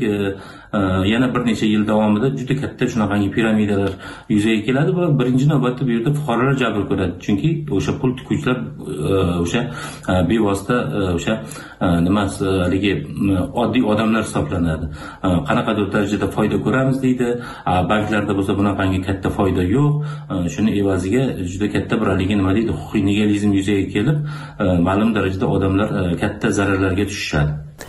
N: yana bir necha yil davomida juda katta shunaqangi piramidalar yuzaga keladi va birinchi navbatda bu yerda fuqarolar jabr ko'radi. Chunki o'sha pul tikuvchilar o'sha bevosita o'sha nimasaligi oddiy odamlar hisoblanadi. Qanaqadir darajada foyda ko'ramiz deydi. Banklarda bo'lsa bunaqangi katta foyda yo'q. Shuni evaziga juda katta biraligi nima deydi, huquqiy legalizm yuzaga kelib, ma'lum darajada odamlar katta zararlarga tushishadi.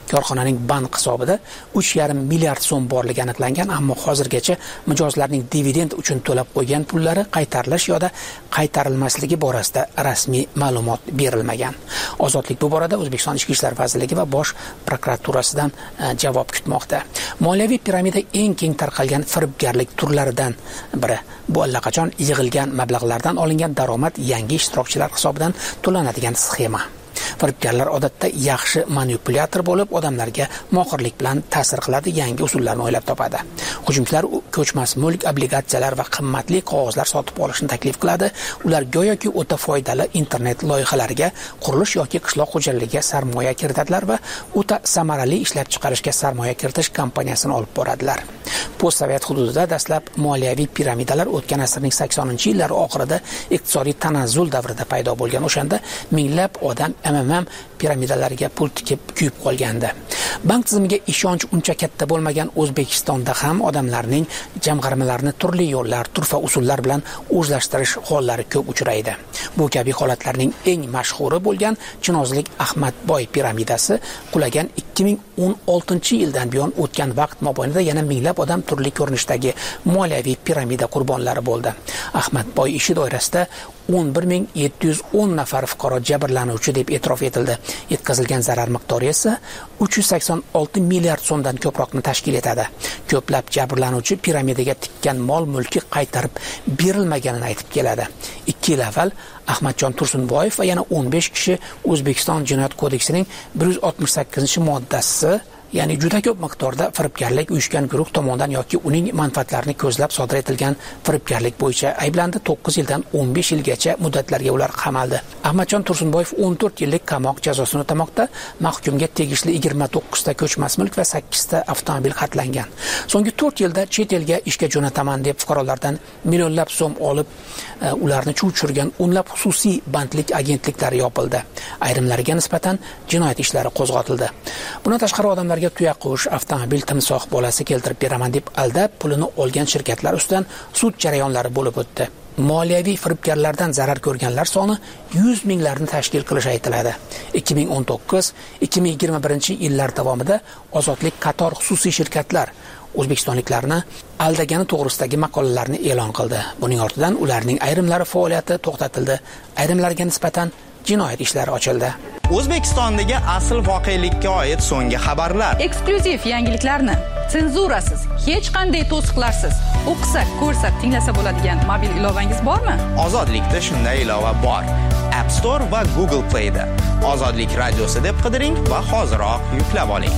K: Korxonaning bank hisobida uch yarim milliard so'm borligi aniqlangan, ammo hozirgacha mijozlarning dividend uchun to'lab qo'ygan pullari qaytarilish yoki qaytarilmasligi borasida rasmiy ma'lumot berilmagan. Ozodlik bu borada O'zbekiston Ichki ishlar vazirligi va Bosh prokuraturasidan javob kutmoqda. Moliyaviy piramida eng keng tarqalgan firibgarlik turlaridan biri. Bu allaqachon yig'ilgan mablag'lardan olingan daromad yangi ishtirokchilar hisobidan to'lanadigan sxema. Firibgarlar odatda yaxshi manipulyator bo'lib, odamlarga mohirlik bilan ta'sir qiladi, yangi usullarni o'ylab topadi. Hujumchilar ko'chmas mulk, obligatsiyalar va qimmatli qog'ozlar sotib olishni taklif qiladi. Ular go'yoki o'ta foydali internet loyihalariga, qurilish yoki qishloq xo'jaligiga sarmoya kiritadilar va o'ta samarali ishlab chiqarishga sarmoya kiritish kompaniyasini olib boradilar. Postsovet hududida dastlab moliyaviy piramidalar o'tgan asrning saksoninchi yillari oxirida iqtisodiy tanazzul davrida paydo bo'lgan. O'shanda minglab odam M M M piramidalarga pul tikib kuyib qolgandi. Bank tizimiga ishonch uncha katta bo'lmagan O'zbekistonda ham odamlarning jamg'armalarini turli yo'llar, turfa usullar bilan o'zlashtirish hollari ko'p uchraydi. Bu kabi holatlarning eng mashhuri bo'lgan Chinozlik Ahmadboy piramidasi qulagan ikki ming o'n oltinchi yildan buyon o'tgan vaqt mobaynida yana minglab odam turli ko'rinishdagi moliyaviy piramida qurbonlari bo'ldi. Ahmadboy ishi doirasida o'n bir ming yetti yuz o'n nafar fuqaro jabrlanuvchi deb e'tirof etildi. Yetkazilgan zarar miqdori esa uch yuz sakson olti milliard so'mdan ko'proqni tashkil etadi. Ko'plab jabrlanuvchi piramidaga tikkan mol-mulki qaytarib berilmaganini aytib keladi. ikki yil avval Ahmadjon Tursunboyev va yana o'n besh kishi O'zbekiston Jinoyat kodeksining bir yuz oltmish sakkizinchi moddasi, ya'ni juda ko'p miqdorda firibgarlik uyushgan guruh tomonidan yoki uning manfaatlarini ko'zlab sodir etilgan firibgarlik bo'yicha ayblandi. to'qqiz yildan o'n besh yilgacha muddatlarga ular qamaldi. Ahmadjon Tursunboyev o'n to'rt yillik qamoq jazosini o'tamoqda. Mahkumga tegishli yigirma to'qqiz ta ko'chmas mulk va sakkiz ta avtomobil xatlangan. So'nggi to'rt yilda chet elga ishga jo'nataman deb fuqarolardan millionlab so'm olib, ularni chuv tushirgan o'nlab xususiy bandlik agentliklari yopildi. Ayrimlariga nisbatan jinoyat ishlari qo'zg'atildi. Bundan tashqari odamlar tuyaqush, avtomobil, timsoh bolasi keltirib beraman deb aldab pulini olgan shirkatlar ustidan sud jarayonlari bo'lib o'tdi. Moliyaviy firibgarlardan zarar ko'rganlar soni yuz minglarni tashkil qilishi aytiladi. ikki ming o'n to'qqiz ikki ming yigirma birinchi yillar davomida Ozodlik qator xususiy shirkatlar o'zbekistonliklarni aldagani to'g'risidagi maqolalarni e'lon qildi. Buning ortidan ularning ayrimlari faoliyati to'xtatildi, ayrimlariga nisbatan jinoyat ishlari ochildi.
O: O'zbekistondagi asl voqelikka oid so'nggi xabarlar,
G: eksklyuziv yangiliklarni senzurasiz, hech qanday to'siqlarsiz o'qisa, ko'rsa, tinglasa bo'ladigan mobil ilovangiz bormi?
O: Ozodlikda shunday ilova bor. App Store va Google Play da Ozodlik radiosi deb qidiring va hoziroq yuklab oling.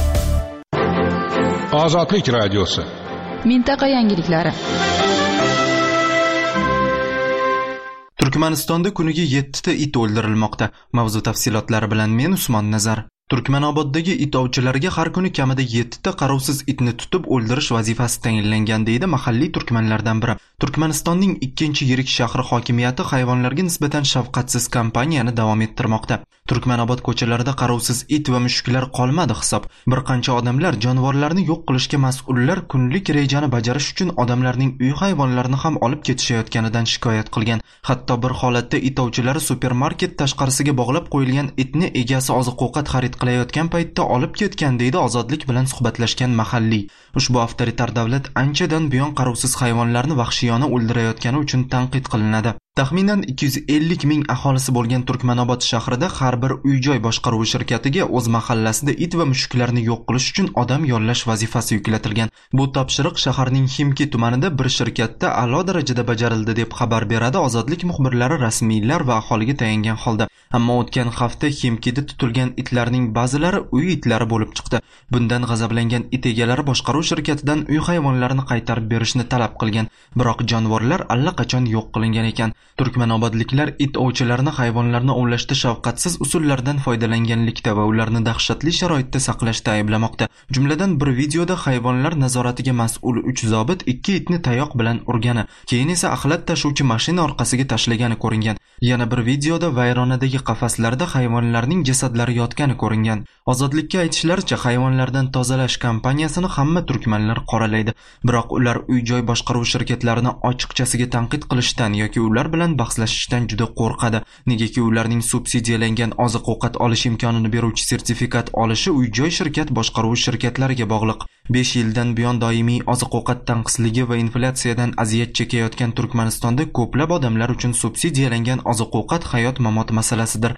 F: Ozodlik radiosi.
G: Mintaqa yangiliklari.
A: Turkmanistonda kuniga yetti ta it o'ldirilmoqda. Mavzu tafsilotlari bilan men Usmon Nazar. Turkmanoboddagi it ovchilariga har kuni kamida yetti ta qarovsiz itni tutib o'ldirish vazifasi tayinlangan deydi mahalliy turkmanlardan biri. Turkmanistonning ikkinchi yirik shahri hokimiyati hayvonlarga nisbatan shafqatsiz kampaniyani davom ettirmoqda. Turkmanobod ko'chalarida qarovsiz it va mushuklar qolmadi hisob. Bir qancha odamlar jonivorlarni yo'q qilishga mas'ullar kunlik rejani bajarish uchun odamlarning uy hayvonlarini ham olib ketishayotganidan shikoyat qilgan. Hatto bir holatda it ovchilari supermarket tashqarisiga bog'lab qo'yilgan itni egasi oziq-ovqat xarid qilayotgan paytda olib ketgan deydi Ozodlik bilan suhbatlashgan mahalliy. Ushbu avtoritar davlat anchadan buyon qarovsiz hayvonlarni vahshiyona o'ldirayotgani uchun tanqid qilinadi. Taxminan ikki yuz ellik ming aholisi bo'lgan Turkmanobod shahrida har bir uy-joy boshqaruvi shirkatiga o'z mahallasida it va mushuklarni yo'q qilish uchun odam yollash vazifasi yuklatilgan. Bu topshiriq shaharning Ximki tumanida bir shirkatda a'lo darajada bajarildi deb xabar beradi Ozodlik muxbirlari rasmiylar va aholiga tayangan holda. Ammo o'tgan hafta Ximkida tutilgan itlarning ba'zilari uy itlari bo'lib chiqdi. Bundan g'azablangan it egalari boshqaruv shirkatidan uy hayvonlarini qaytarib berishni talab qilgan. Biroq jonivorlar allaqachon yo'q qilingan ekan. Turkmanobodliklar it ovchilarini hayvonlarni ovlashda shafqatsiz usullardan foydalanganlikda va ularni dahshatli sharoitda saqlashda ayblamoqda. Jumladan bir videoda hayvonlar nazoratiga mas'ul uch zobit ikki itni tayoq bilan urgani, keyin esa axlat tashuvchi mashina orqasiga tashlagani ko'ringan. Yana bir videoda vayronadagi qafaslarda hayvonlarning jasadlari yotgani ko'ringan. Ozodlikka aytishlaricha, hayvonlardan tozalash kampaniyasini hamma turkmanlar qoralaydi. Biroq ular uy-joy boshqaruv shirkatlarini ochiqchasiga tanqid qilishdan yoki ular bilan bilan bahslashishdan juda qo'rqadi, negaki ularning subsidiyalangan oziq-ovqat olish imkonini beruvchi sertifikat olishi uy-joy shirkat boshqaruvi shirkatlariga bog'liq. besh yildan buyon doimiy oziq-ovqat tanqisligi va inflyatsiyadan aziyat chekayotgan Turkmanistonda ko'plab odamlar uchun subsidiyalangan oziq-ovqat hayot-mamot masalasidir.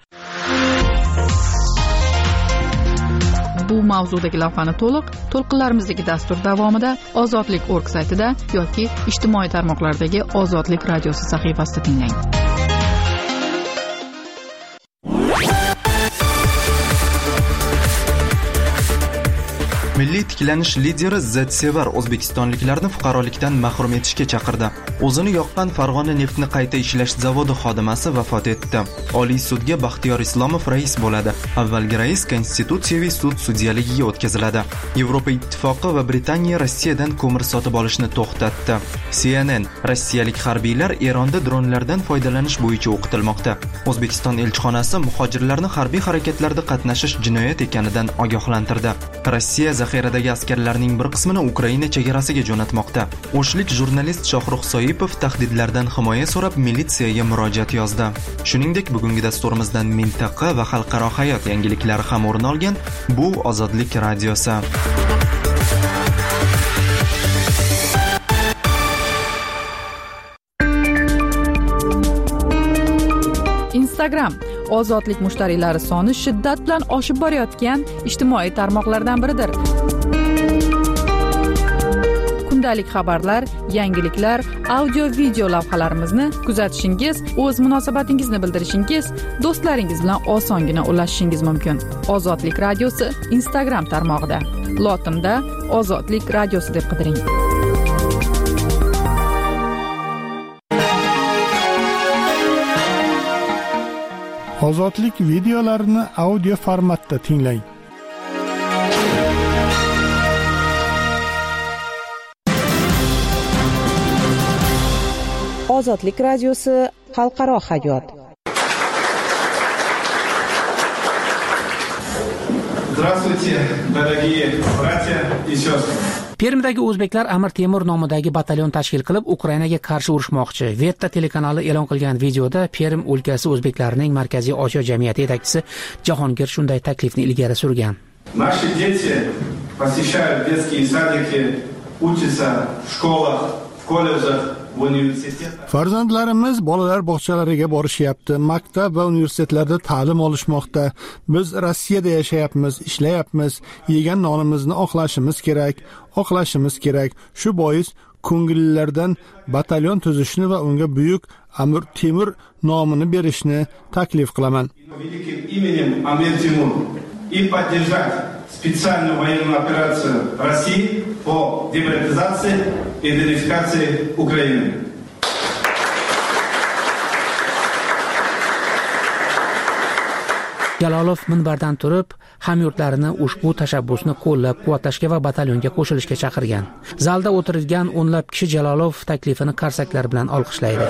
G: Bu mavzudagi lavhani to'liq to'lqinlarimizdagi dastur davomida ozodlik org saytida yoki ijtimoiy tarmoqlardagi Ozodlik radiosi sahifasida tinglang.
A: Milliy tiklanish lideri Zsevar o'zbekistonliklarni fuqarolikdan mahrum etishga chaqirdi. O'zini yoqqan Farg'ona neftni qayta ishlash zavodi xodimasi vafot etdi. Oliy sudga Baxtiyor Islomov rais bo'ladi. Avvalgi rais Konstitutsiyaviy sud sudyaligiga o'tkaziladi. Yevropa Ittifoqi va Britaniya Rossiyadan ko'mir sotib olishni to'xtatdi. C N N rossiyalik harbiylar Eronda dronlardan foydalanish bo'yicha o'qitilmoqda. O'zbekiston elchixonasi muhojirlarni harbiy harakatlarda qatnashish jinoyat ekanidan ogohlantirdi. Rossiya zaxiradagi askarlarning bir qismini Ukraina chegarasiga jo'natmoqda. O'shlik jurnalist Shohrux Soipov tahdidlardan himoya so'rab militsiyaga murojaat yozdi. Shuningdek, bugungi dasturimizdan mintaqa va xalqaro hayot yangiliklari ham o'rin olgan. Bu Ozodlik radiosi.
G: Instagram ozodlik mushtariylari soni shiddat bilan oshib borayotgan ijtimoiy tarmoqlardan biridir. Kundalik xabarlar, yangiliklar, audio video lavhalarimizni kuzatishingiz, o'z munosabatingizni bildirishingiz, do'stlaringiz bilan osongina ulashishingiz mumkin. Ozodlik radiosi Instagram tarmog'ida. Lotinda Ozodlik radiosi deb qidiring.
J: Ozodlik videolarini audio formatda tinglang.
B: Ozodlik radiosi xalqaro hayot.
P: Здравствуйте, дорогие братья и сестры.
K: Permdagi o'zbeklar Amir Temur nomidagi batalyon tashkil qilib Ukrainaga qarshi urushmoqchi. Vetta telekanali e'lon qilgan videoda Perm o'lkasi o'zbeklarining Markaziy Osiyo jamiyati yetakchisi Jahongir shunday taklifni ilgari surgan.
P: Наши дети посещают детские садики, учатся в школах, в колледжах, в университетах.
J: Farzandlarimiz bolalar bog'chalariga borishyapti, maktab va universitetlarda ta'lim olishmoqda. Biz Rossiyada yashayapmiz, ishlayapmiz, yegan nonimizni oqlashimiz kerak, oqlashimiz kerak. Shu bois ko'ngillilardan batalyon tuzishni va unga buyuk Amir Temur nomini berishni taklif qilaman.
P: Великим именем Амир Тимур и поддержать специальную военную операцию России по демилитаризации и денацификации Украины.
K: Jalolov minbardan turib, hamyurtlarini ushbu tashabbusni qo'llab-quvvatlashga va batalyonga qo'shilishga chaqirgan. Zalda o'tirgan o'nlab kishi Jalolov taklifini qarsaklar bilan olqishlaydi.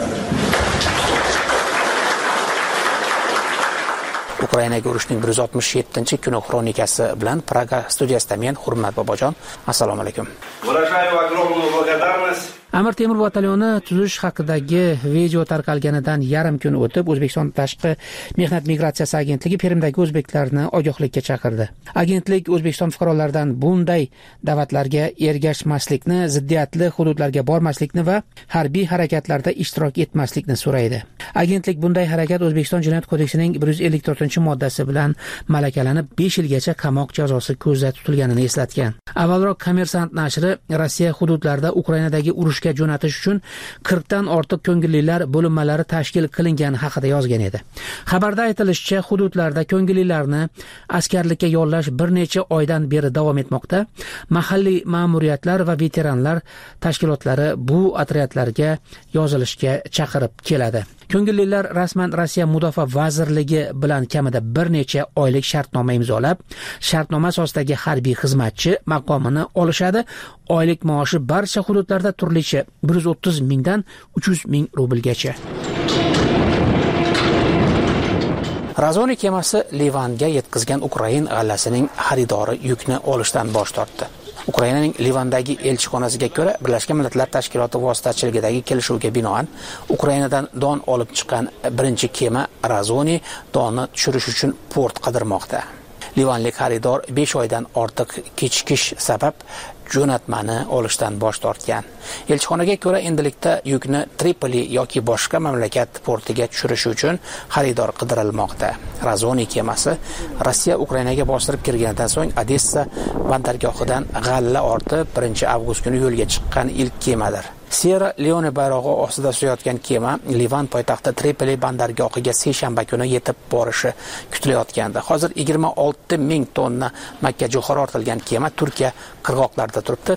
K: Ukrainaga urushning bir yuz oltmish yettinchi kuni xronikasi bilan Praga studiyasida men Hurmat Bobojon. Assalomu alaykum.
P: Выражаю огромную благодарность.
K: Amir Temur batalyoni tuzish haqidagi video tarqalganidan yarim kun o'tib O'zbekiston Tashqi mehnat migratsiyasi agentligi Permdagi o'zbeklarni ogohlikka chaqirdi. Agentlik O'zbekiston fuqarolaridan bunday da'vatlarga ergashmaslikni, ziddiyatli hududlarga bormaslikni va harbiy harakatlarda ishtirok etmaslikni so'raydi. Agentlik bunday harakat O'zbekiston Jinoyat kodeksining bir yuz ellik to'rtinchi moddasi bilan malakalanib besh yilgacha qamoq jazosi ko'zda tutilganini eslatgan. Avvalroq Kommersant nashri Rossiya hududlarida Ukrainadagi urush jo'natish uchun qirqdan ortiq ko'ngillilar bo'linmalari tashkil qilingani haqida yozgan edi. Xabarda aytilishicha, hududlarda ko'ngillilarni askarlikka yollash bir necha oydan beri davom etmoqda. Mahalliy ma'muriyatlar va veteranlar tashkilotlari bu otryadlarga yozilishga chaqirib keladi. Ko'ngillilar rasman Rossiya Mudofaa vazirligi bilan kamida bir necha oylik shartnoma imzolab, shartnoma asosidagi harbiy xizmatchi maqomini olishadi. Oylik maoshi barcha hududlarda turlicha bir yuz o'ttiz mingdan uch yuz ming rublgacha. Razoni kemasi Livanga yetkazgan Ukrain g'allasining xaridori yukni olishdan bosh tortdi. Ukrainaning Livandagi elchixonasiga ko'ra, Birlashgan Millatlar Tashkiloti vositachiligidagi kelishuvga binoan Ukrainadan don olib chiqqan birinchi kema Razoni donni tushirish uchun port qidirmoqda. Livanlik xaridor besh oydan ortiq kechikish sabab jo'natmani olishdan bosh tortgan. Elchixonaga ko'ra, endilikda yukni Tripoli yoki boshqa mamlakat portiga tushirish uchun xaridor qidirilmoqda. Razoni kemasi Rossiya Ukrainaga bostirib kirganidan so'ng Odessa bandargohidan g'alla ortib birinchi avgust kuni yo'lga chiqqan ilk kemadir. Sierra Leone bayrog'i ostida suzayotgan kema Livan poytaxti Tripoli bandargohiga seshanba kuni yetib borishi kutilayotgandi. Hozir yigirma olti ming tonna makka jo'xori ortilgan kema Turkiya qirg'oqlarida turibdi.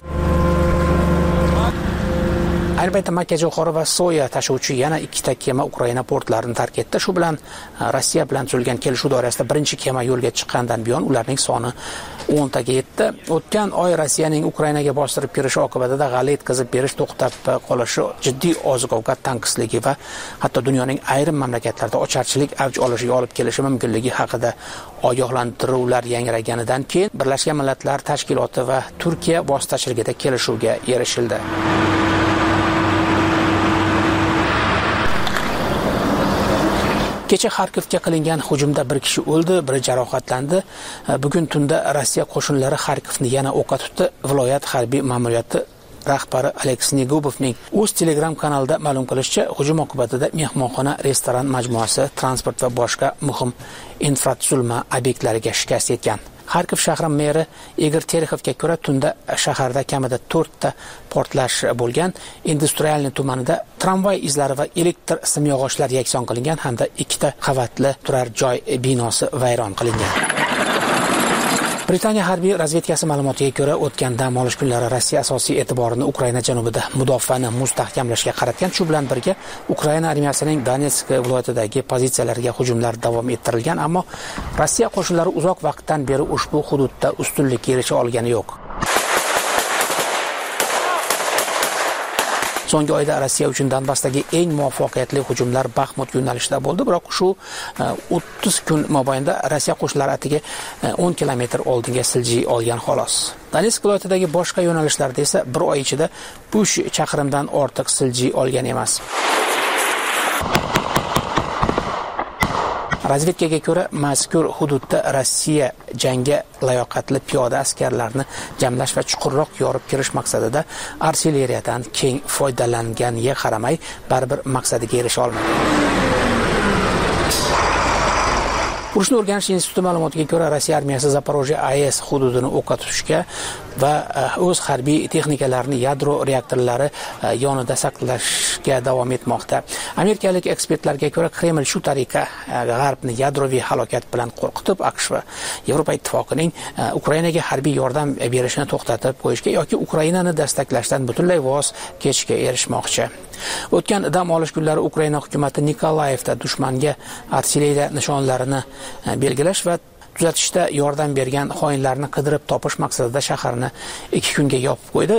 K: Ayni paytda makka jo'xori va soya tashuvchi yana ikkita kema Ukraina portlarini tark etdi. Shu bilan Rossiya bilan tuzilgan kelishuv doirasida birinchi kema yo'lga chiqqandan buyon ularning soni o'n taga yetdi. O'tgan oy Rossiyaning Ukrainaga bostirib kirishi oqibatida g'alla yetkazib berish to'xtab qolishi, jiddiy oziq-ovqat tanqisligi va hatto dunyoning ayrim mamlakatlarida ocharchilik avj olishiga olib kelishi mumkinligi haqida ogohlantiruvlar yangraganidan keyin Birlashgan Millatlar Tashkiloti va Turkiya vositachiligida kelishuvga erishildi. Kecha Xarkovga qilingan hujumda bir kishi o'ldi, biri jarohatlandi. Bugun tunda Rossiya qo'shinlari Xarkovni yana o'qqa tutdi. Viloyat harbiy ma'muriyati rahbari Aleks Negubovning o'z Telegram kanalida ma'lum qilishicha, hujum oqibatida mehmonxona, restoran majmuasi, transport va boshqa muhim infratuzilma obyektlariga shikast yetgan. Xarkov shahri meri Igor Terexovga ko'ra, tunda shaharda kamida to'rtta portlash bo'lgan. Industrialniy tumanida tramvay izlari va elektr simyog'ochlar yakson qilingan hamda ikkita qavatli turar joy binosi vayron qilingan. Britaniya harbiy razvedkasi ma'lumotiga ko'ra, o'tgan dam olish kunlari Rossiya asosiy e'tiborini Ukraina janubida mudofaani mustahkamlashga qaratgan. Shu bilan birga Ukraina armiyasining Donetsk viloyatidagi pozitsiyalariga hujumlar davom ettirilgan, ammo Rossiya qo'shinlari uzoq vaqtdan beri ushbu hududda ustunlikka erisha olgani yo'q. So'nggi oyda Rossiya uchun Donbassdagi eng muvaffaqiyatli hujumlar Baxmut yo'nalishida bo'ldi, biroq shu o'ttiz kun mobaynida Rossiya qo'shinlari atiga o'n kilometr oldinga siljiy olgan xolos. Donetsk viloyatidagi boshqa yo'nalishlarda esa bir oy ichida uch chaqirimdan ortiq siljiy olgan emas. Razvedkaga ko'ra, mazkur hududda Rossiya jangga layoqatli piyoda askarlarni jamlash va chuqurroq yorib kirish maqsadida artilleriyadan keng foydalanganiga qaramay, baribir maqsadiga erisha olmadi. Urushni o'rganish instituti ma'lumotiga ko'ra, Rossiya armiyasi Zaporojye A E S hududini o'qqa tutishga va o'z harbiy texnikalarini yadro reaktorlari yonida saqlashga davom etmoqda. Amerikalik ekspertlarga ko'ra, Kreml shu tariqa G'arbni yadroviy halokat bilan qo'rqitib, AQSh va Yevropa ittifoqining Ukrainaga harbiy yordam berishini to'xtatib qo'yishga yoki Ukrainani dastaklashdan butunlay voz kechishga erishmoqchi. O'tgan dam olish kunlari Ukraina hukumatı Nikolayevda dushmanga artilleriya nishonlarini belgilash va tuzatishda yordam bergan xoinlarni qidirib topish maqsadida shaharni ikki kunga yopib qo'ydi.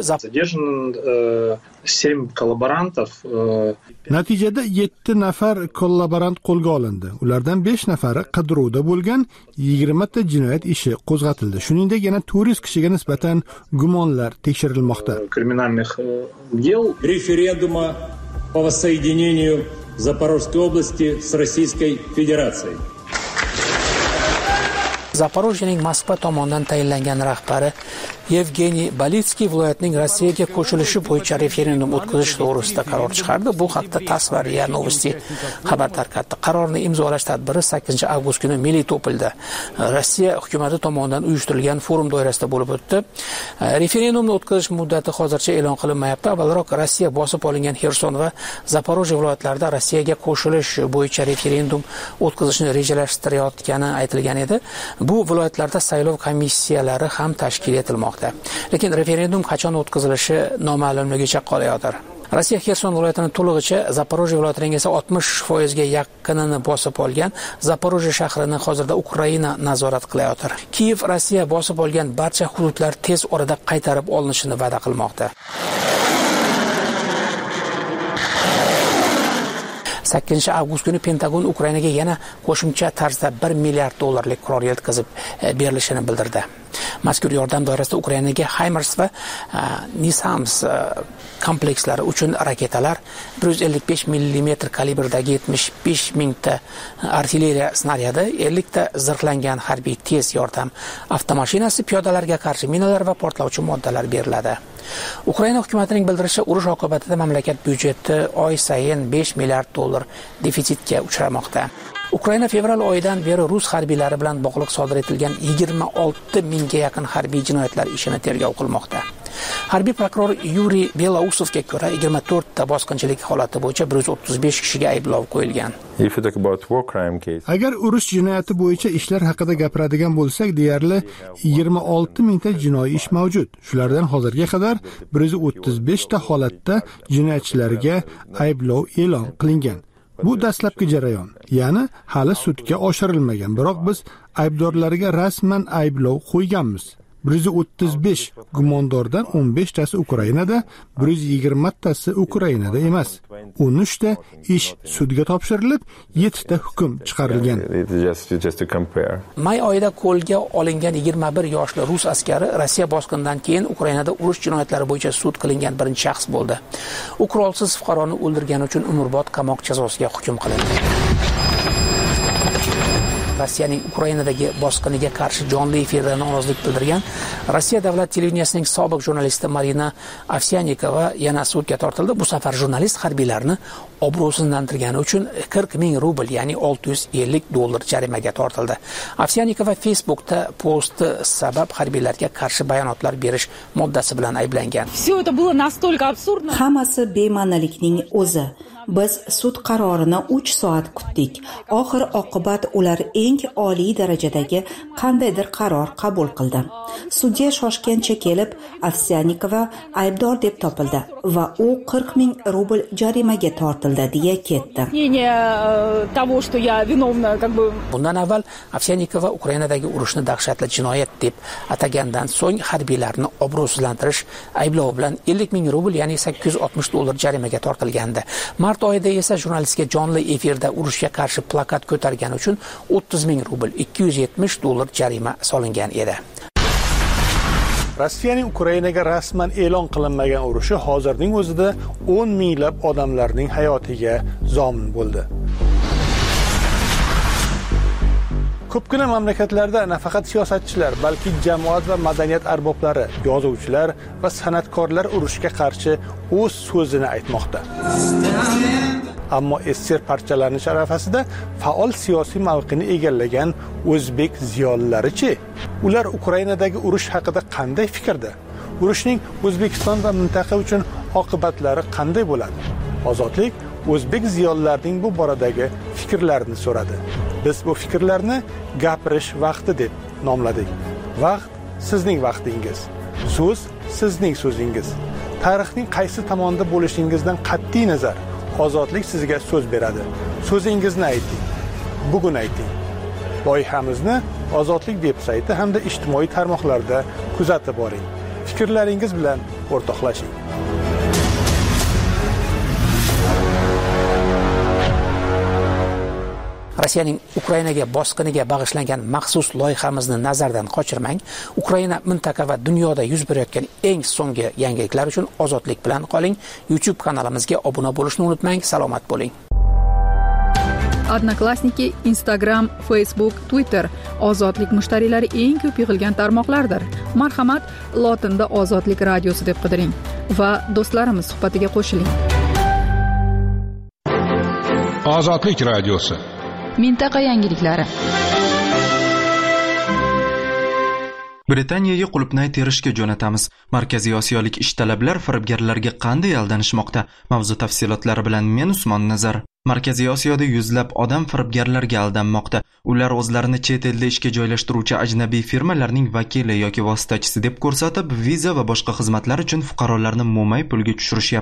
J: Natijada yetti nafar kollaborant qo'lga olindi. Ulardan besh nafari qidiruvda bo'lgan, yigirma ta jinoyat ishi qo'zg'atildi. Shuningdek, yana to'rt kishiga nisbatan gumonlar tekshirilmoqda.
Q: Криминальных дел референдума по воссоединению Запорожской области с Российской Федерацией.
K: Zaporojyening Moskva tomonidan tayinlangan rahbari Yevgeniy Balitskiy viloyatning Rossiyaga qo'shilishi bo'yicha referendum o'tkazish to'g'risida qaror chiqardi. Bu haqda TASS va RIA Novosti xabar tarqatdi. Qarorni imzolash tadbiri sakkizinchi avgust kuni Melitopolda Rossiya hukumati tomonidan uyushtirilgan forum doirasida bo'lib o'tdi. Referendumni o'tkazish muddati hozircha e'lon qilinmayapti. Avvalroq Rossiya bosib olingan Xerson va Zaporojye viloyatlarida Rossiyaga qo'shilish bo'yicha referendum o'tkazishni rejalashtirayotgani aytilgan edi. Bu viloyatlarda saylov komissiyalari ham tashkil etilmoqda. Lekin referendum qachon o'tkazilishi noma'lumligicha qolayotir. Rossiya Xerson viloyatini to'lig'icha, Zaporojye viloyatining esa oltmish foiz ga yaqinini bosib olgan. Zaporojye shahrini hozirda Ukraina nazorat qilayotir. Kiyev Rossiya bosib olgan barcha hududlar tez orada qaytarib olinishini va'da sakkizinchi avgust kuni Pentagon Ukrainaga yana qo'shimcha tarzda bir milliard dollarlik qurol yetkazib berilishini bildirdi. Mazkur yordam doirasida Ukrainaga HIMARS va NISAMS komplekslari uchun raketalar, bir yuz ellik besh millimetr kalibrdagi yetmish besh mingta artilleriya snaryadi, ellik ta zirhlangan harbiy tez yordam avtomashinasi, piyodalarga qarshi minalar va portlovchi moddalar beriladi. Ukraina hukumatining bildirishicha, urush oqibatida mamlakat byudjeti oy sayin besh milliard dollar defitsitga uchramoqda. Ukraina fevral oyidan beri rus harbiylari bilan bog'liq sodir etilgan yigirma olti mingga yaqin harbiy jinoyatlar ishini tergov qilmoqda. Harbiy prokuror Yuriy Belausovga ko'ra, yigirma to'rt ta bosqinchilik holati bo'yicha bir yuz o'ttiz besh kishiga ayblov qo'yilgan.
J: Agar urush jinoyati bo'yicha ishlar haqida gapiradigan bo'lsak, deyarli yigirma olti mingta jinoiy ish mavjud. Shulardan hozirga qadar bir yuz o'ttiz besh ta holatda jinoyatchilarga ayblov e'lon qilingan. Bu dastlabki jarayon, ya'ni hali sudga oshirilmagan, biroq biz aybdorlarga rasman ayblov qo'yganmiz. bir yuz o'ttiz besh gumondordan o'n besh tasi Ukrainada, bir yuz yigirma tasi Ukrainada emas. o'n uch ta ish sudga topshirilib, yetti ta hukm chiqarilgan.
K: May oyida qo'lga olingan yigirma bir yoshli rus askari Rossiya bosqinidan keyin Ukrainada urush jinoyatlari bo'yicha sud qilingan birinchi shaxs bo'ldi. U qurolsiz fuqaroni o'ldirgani uchun umrbod qamoq jazosiga hukm qilindi. Rossiyaning Ukrainadagi bosqiniga qarshi jonli efirda norozilik bildirgan Rossiya davlat televideniyasining sobiq jurnalisti Marina Ovsyannikova yana sudga tortildi. Bu safar jurnalist harbiylarni obro'sizlantirgani uchun qirq ming rubl, ya'ni olti yuz ellik dollar jarimaga tortildi. Ovsyannikova Facebookda posti sabab harbiylarga qarshi bayonotlar berish moddasi bilan ayblangan.
R: Hammasi bema'nilikning o'zi. Biz sud qarorini uch soat kutdik. Oxir oqibat ular eng oliy darajadagi qandaydir qaror qabul qildi. Sudya shoshgancha kelib, Ovsyannikova aybdor deb topildi va u qirq ming rubl jarimaga tortildi deya ketdi.
K: Bundan avval Ovsyannikova Ukrainadagi urushni dahshatli jinoyat deb atagandan so'ng harbiylarni obro'sizlantirish ayblovi bilan ellik ming rubl, ya'ni sakkiz yuz oltmish dollar jarimaga tortilgandi. Mart oyida esa jurnalistga jonli efirda urushga qarshi plakat ko'targani uchun o'ttiz ming rubl, ikki yuz yetmish dollar jarima solingan edi.
J: Rossiyaning Ukrainaga rasman e'lon qilinmagan urushi hozirning o'zida o'n minglab odamlarning hayotiga zomin bo'ldi. Ko'pgina mamlakatlarda nafaqat siyosatchilar, balki jamoat va madaniyat arboblari, yozuvchilar va san'atkorlar urushga qarshi o'z so'zini aytmoqda. Ammo esser parchalanish arafasida faol siyosiy mavqeni egallagan o'zbek ziyolilari-chi? Ular Ukrainadagi urush haqida qanday fikrda? Urushning O'zbekiston va mintaqa uchun oqibatlari qanday bo'ladi? Ozodlik o'zbek ziyolilarining bu boradagi fikrlarini so'radi. Biz bu fikrlarni gapirish vaqti deb nomladik. Vaqt sizning vaqtingiz. So'z sizning so'zingiz. Tarixning qaysi tomonda bo'lishingizdan qat'iy nazar, ozodlik sizga so'z beradi. So'zingizni ayting. Bugun ayting. Loyihamizni Ozodlik veb-sayti hamda ijtimoiy tarmoqlarda kuzatib boring. Fikrlaringiz bilan o'rtoqlashing.
K: Rossiyaning Ukrainaga bosqiniga bag'ishlangan maxsus loyihamizni nazardan qochirmang. Ukraina, mintaqa va dunyoda yuz berayotgan eng so'nggi yangiliklar uchun Ozodlik bilan qoling. YouTube kanalimizga obuna bo'lishni unutmang. Salomat bo'ling.
G: Odnoklassniki, Instagram, Facebook, Twitter Ozodlik mushtariylari eng ko'p yig'ilgan tarmoqlardir. Marhamat, lotinda Ozodlik radiosi deb qidiring va do'stlarimiz suhbatiga qo'shiling.
F: Ozodlik radiosi.
G: Mintaqa yangiliklari.
A: Britaniyaga qulupnay terishga jo'natamiz. Markaziy Osiyolik ishtalablar firibgarlarga qanday aldanishmoqda? Mavzu tafsilotlari bilan men Usmon Nazar. Markaziy Osiyoda yuzlab odam firibgarlarga aldanmoqda. Ular o'zlarini chet elda ishga joylashtiruvchi ajnabiy firmalarning vakili yoki vositachisi deb ko'rsatib, viza va boshqa xizmatlar uchun fuqarolarni mo'may pulga tushirishyapti.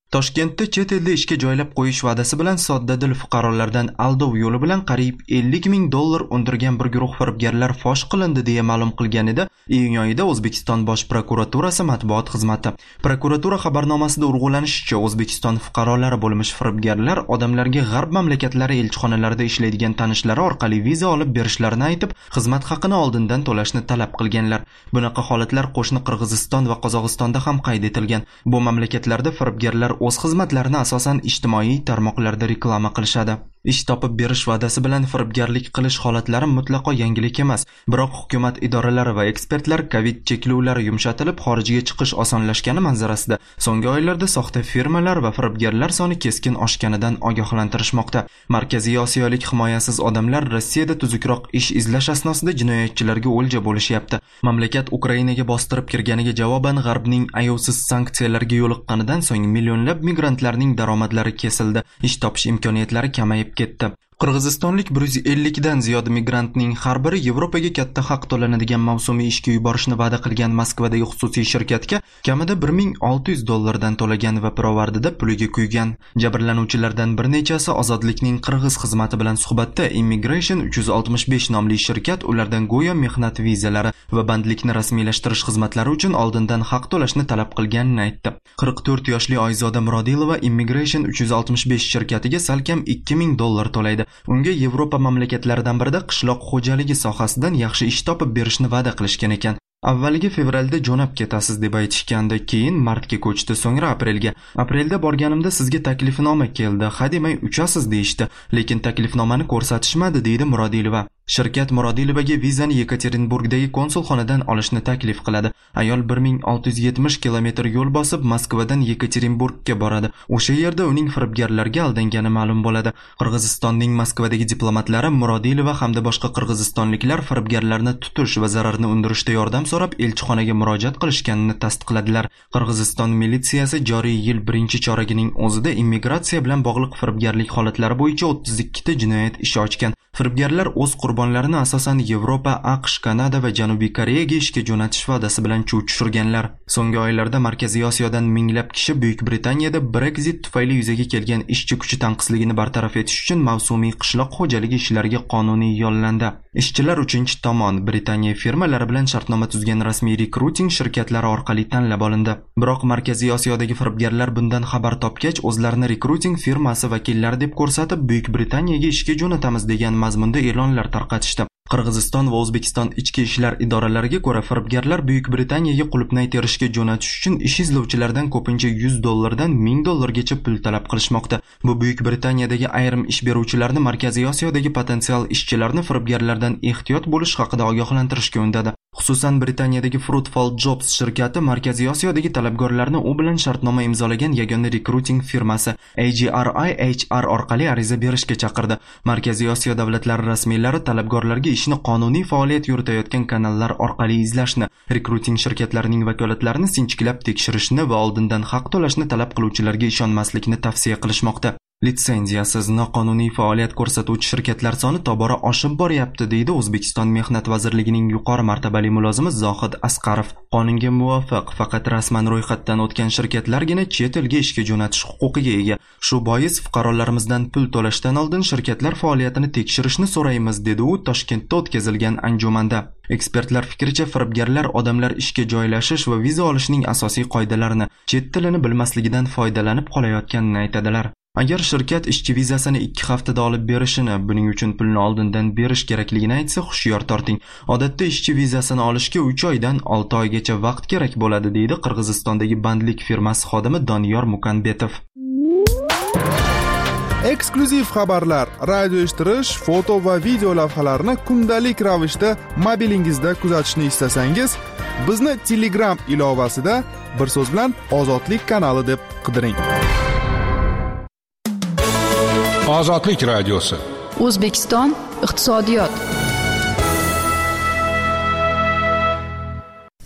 A: Toshkentda chet elda ishga joylab qo'yish va'dasi bilan soddadil fuqarolardan aldov yo'li bilan qariyb ellik ming dollar undirgan bir guruh firibgarlar fosh qilindi deya ma'lum qilgan edi iyun oyida O'zbekiston Bosh prokuraturasi matbuot xizmati. Prokuratura xabarnomasida urg'ulanishicha, O'zbekiston fuqarolari bo'lmish firibgarlar odamlarga g'arb mamlakatlari elchixonalarida ishlaydigan tanishlari orqali viza olib berishlarini aytib, xizmat haqini oldindan to'lashni talab qilganlar. Bunaqa holatlar qo'shni Qirg'iziston va Qozog'istonda ham qayd etilgan. Bu mamlakatlarda firibgarlar o'z xizmatlarini asosan ijtimoiy tarmoqlarda reklama qilishadi. Ish topib berish va'dasi bilan firibgarlik qilish holatlari mutlaqo yangilik emas. Biroq hukumat idoralari va ekspertlar Covid cheklovlari yumshatilib, xorijga chiqish osonlashgani manzarasida so'nggi oylarda soxta firmalar va firibgarlar soni keskin oshganidan ogohlantirishmoqda. Markaziy Osiyolik himoyasiz odamlar Rossiyada tuzukroq ish izlash asnosida jinoyatchilarga o'lja bo'lishyapti. Mamlakat Ukrainaga bostirib kirganiga javoban G'arbning ayovsiz sanksiyalarga yo'liqqanidan so'ng millionlab migrantlarning daromadlari kesildi. Ish topish imkoniyatlari kamayib ketdi. Qirg'izistonlik bir yuz ellik dan ziyod migrantning har biri Yevropaga katta haq to'lanadigan mavsumiy ishga yuborishni va'da qilgan Moskvadagi xususiy shirkatga kamida bir ming olti yuz dollardan to'lagan va pirovardida puliga kuygan. Jabrlanuvchilardan bir nechasi Ozodlikning Qirg'iz xizmati bilan suhbatda Immigration uch yuz oltmish besh nomli shirkat ulardan go'yo mehnat vizalari va bandlikni rasmiylashtirish xizmatlari uchun oldindan haq to'lashni talab qilganini aytdi. qirq to'rt yoshli Oyzoda Murodilova Immigration uch yuz oltmish besh shirkatiga salkam ikki ming dollar to'laydi. Unga Yevropa mamlakatlaridan birida qishloq xo'jaligi sohasidan yaxshi ish topib berishni va'da qilishgan ekan. Avvaliga fevralda jo'nab ketasiz deb aytishgandi, keyin martga ko'chdi, so'ngra aprelga. Aprelda borganimda sizga taklifnoma keldi, hademay uchasiz deyishdi, lekin taklifnomani ko'rsatishmadi, deydi Murodilova. Shirkat Murodilovaga vizani Yekaterinburgdagi konsulxonadan olishni taklif qiladi. Ayol bir ming olti yuz yetmish kilometr yo'l bosib Moskvadan Yekaterinburgga boradi. O'sha yerda uning firibgarlarga aldangani ma'lum bo'ladi. Qirg'izistonning Moskvadagi diplomatlari Murodilova hamda boshqa qirg'izistonliklar firibgarlarni tutish va zararni undirishda yordam so'rab elchixonaga murojaat qilishganini tasdiqladilar. Qirg'iziston militsiyasi joriy yil birinchi choragining o'zida immigratsiya bilan bog'liq firibgarlik holatlari bo'yicha o'ttiz ikki ta jinoyat ishi ochgan. Firibgarlar o'z qurbonlarini asosan Yevropa, AQSh, Kanada va Janubiy Koreyaga ishga jo'natish va'dasi bilan chuv tushirganlar. So'nggi oylarda Markaziy Osiyodan minglab kishi Buyuk Britaniyada Brexit tufayli yuzaga kelgan ishchi kuchi tanqisligini bartaraf etish uchun mavsumiy qishloq xo'jaligi ishlariga qonuniy yollandi. Ishchilar uchinchi tomon Britaniya firmalari bilan shartnoma tuzgan rasmiy rekruting shirkatlari orqali tanlab olindi. Biroq Markaziy Osiyodagi firibgarlar bundan xabar topgach, o'zlarini rekruting firmasi vakillari deb ko'rsatib, Buyuk Britaniyaga ishga jo'natamiz degan mazmunda e'lonlar tarqatishdi. Qirg'iziston va O'zbekiston ichki ishlar idoralariga ko'ra, firibgarlar Buyuk Britaniyaga qulupnay terishga jo'natish uchun ish izlovchilardan ko'pincha yuz dollardan ming dollargacha pul talab qilishmoqda. Bu Buyuk Britaniyadagi ayrim ish beruvchilarni Markaziy Osiyodagi potensial ishchilarni firibgarlardan ehtiyot bo'lish haqida ogohlantirishga undadi. Xususan Britaniyadagi Fruitful Jobs shirkati Markaziy Osiyodagi talabgorlarni u bilan shartnoma imzolagan yagona rekruting firmasi A G R I H R orqali ariza berishga chaqirdi. Markaziy Osiyo davlatlari rasmiylari talabgorlarga ishni qonuniy faoliyat yuritayotgan kanallar orqali izlashni, rekruting shirkatlarining vakolatlarini sinchiklab tekshirishni va oldindan haq to'lashni talab qiluvchilarga ishonmaslikni tavsiya qilishmoqda. Litsenziyasiz noqonuniy faoliyat ko'rsatuvchi shirkatlar soni tobora oshib boryapti, deydi O'zbekiston Mehnat vazirligining yuqori martabali mulozimi Zohid Asqarov. Qonunga muvofiq faqat rasman ro'yxatdan o'tgan shirkatlargina chet elga ishga jo'natish huquqiga ega. Shu bois fuqarolarimizdan pul to'lashdan oldin shirkatlar faoliyatini tekshirishni so'raymiz, dedi u Toshkentda o'tkazilgan anjumanda. Ekspertlar fikricha, firibgarlar odamlar ishga joylashish va viza olishning asosiy qoidalarini, chet tilini bilmasligidan foydalanib qolayotganini aytadilar. Agar shirkat ishchi vizasini ikki haftada olib berishini, buning uchun pulni oldindan berish kerakligini aytsa, hushyor torting. Odatda ishchi vizasini olishga uch oydan olti oygacha vaqt kerak bo'ladi, deydi Qirg'izistondagi bandlik firmasi xodimi Doniyor Mukanbetov.
E: Eksklyuziv xabarlar, radio eshittirish, foto va video lavhalarni kundalik ravishda mobilingizda kuzatishni istasangiz, bizni Telegram ilovasida bir so'z bilan Ozodlik kanali deb qidiring.
F: Ozodlik radiosi.
G: O'zbekiston iqtisodiyot.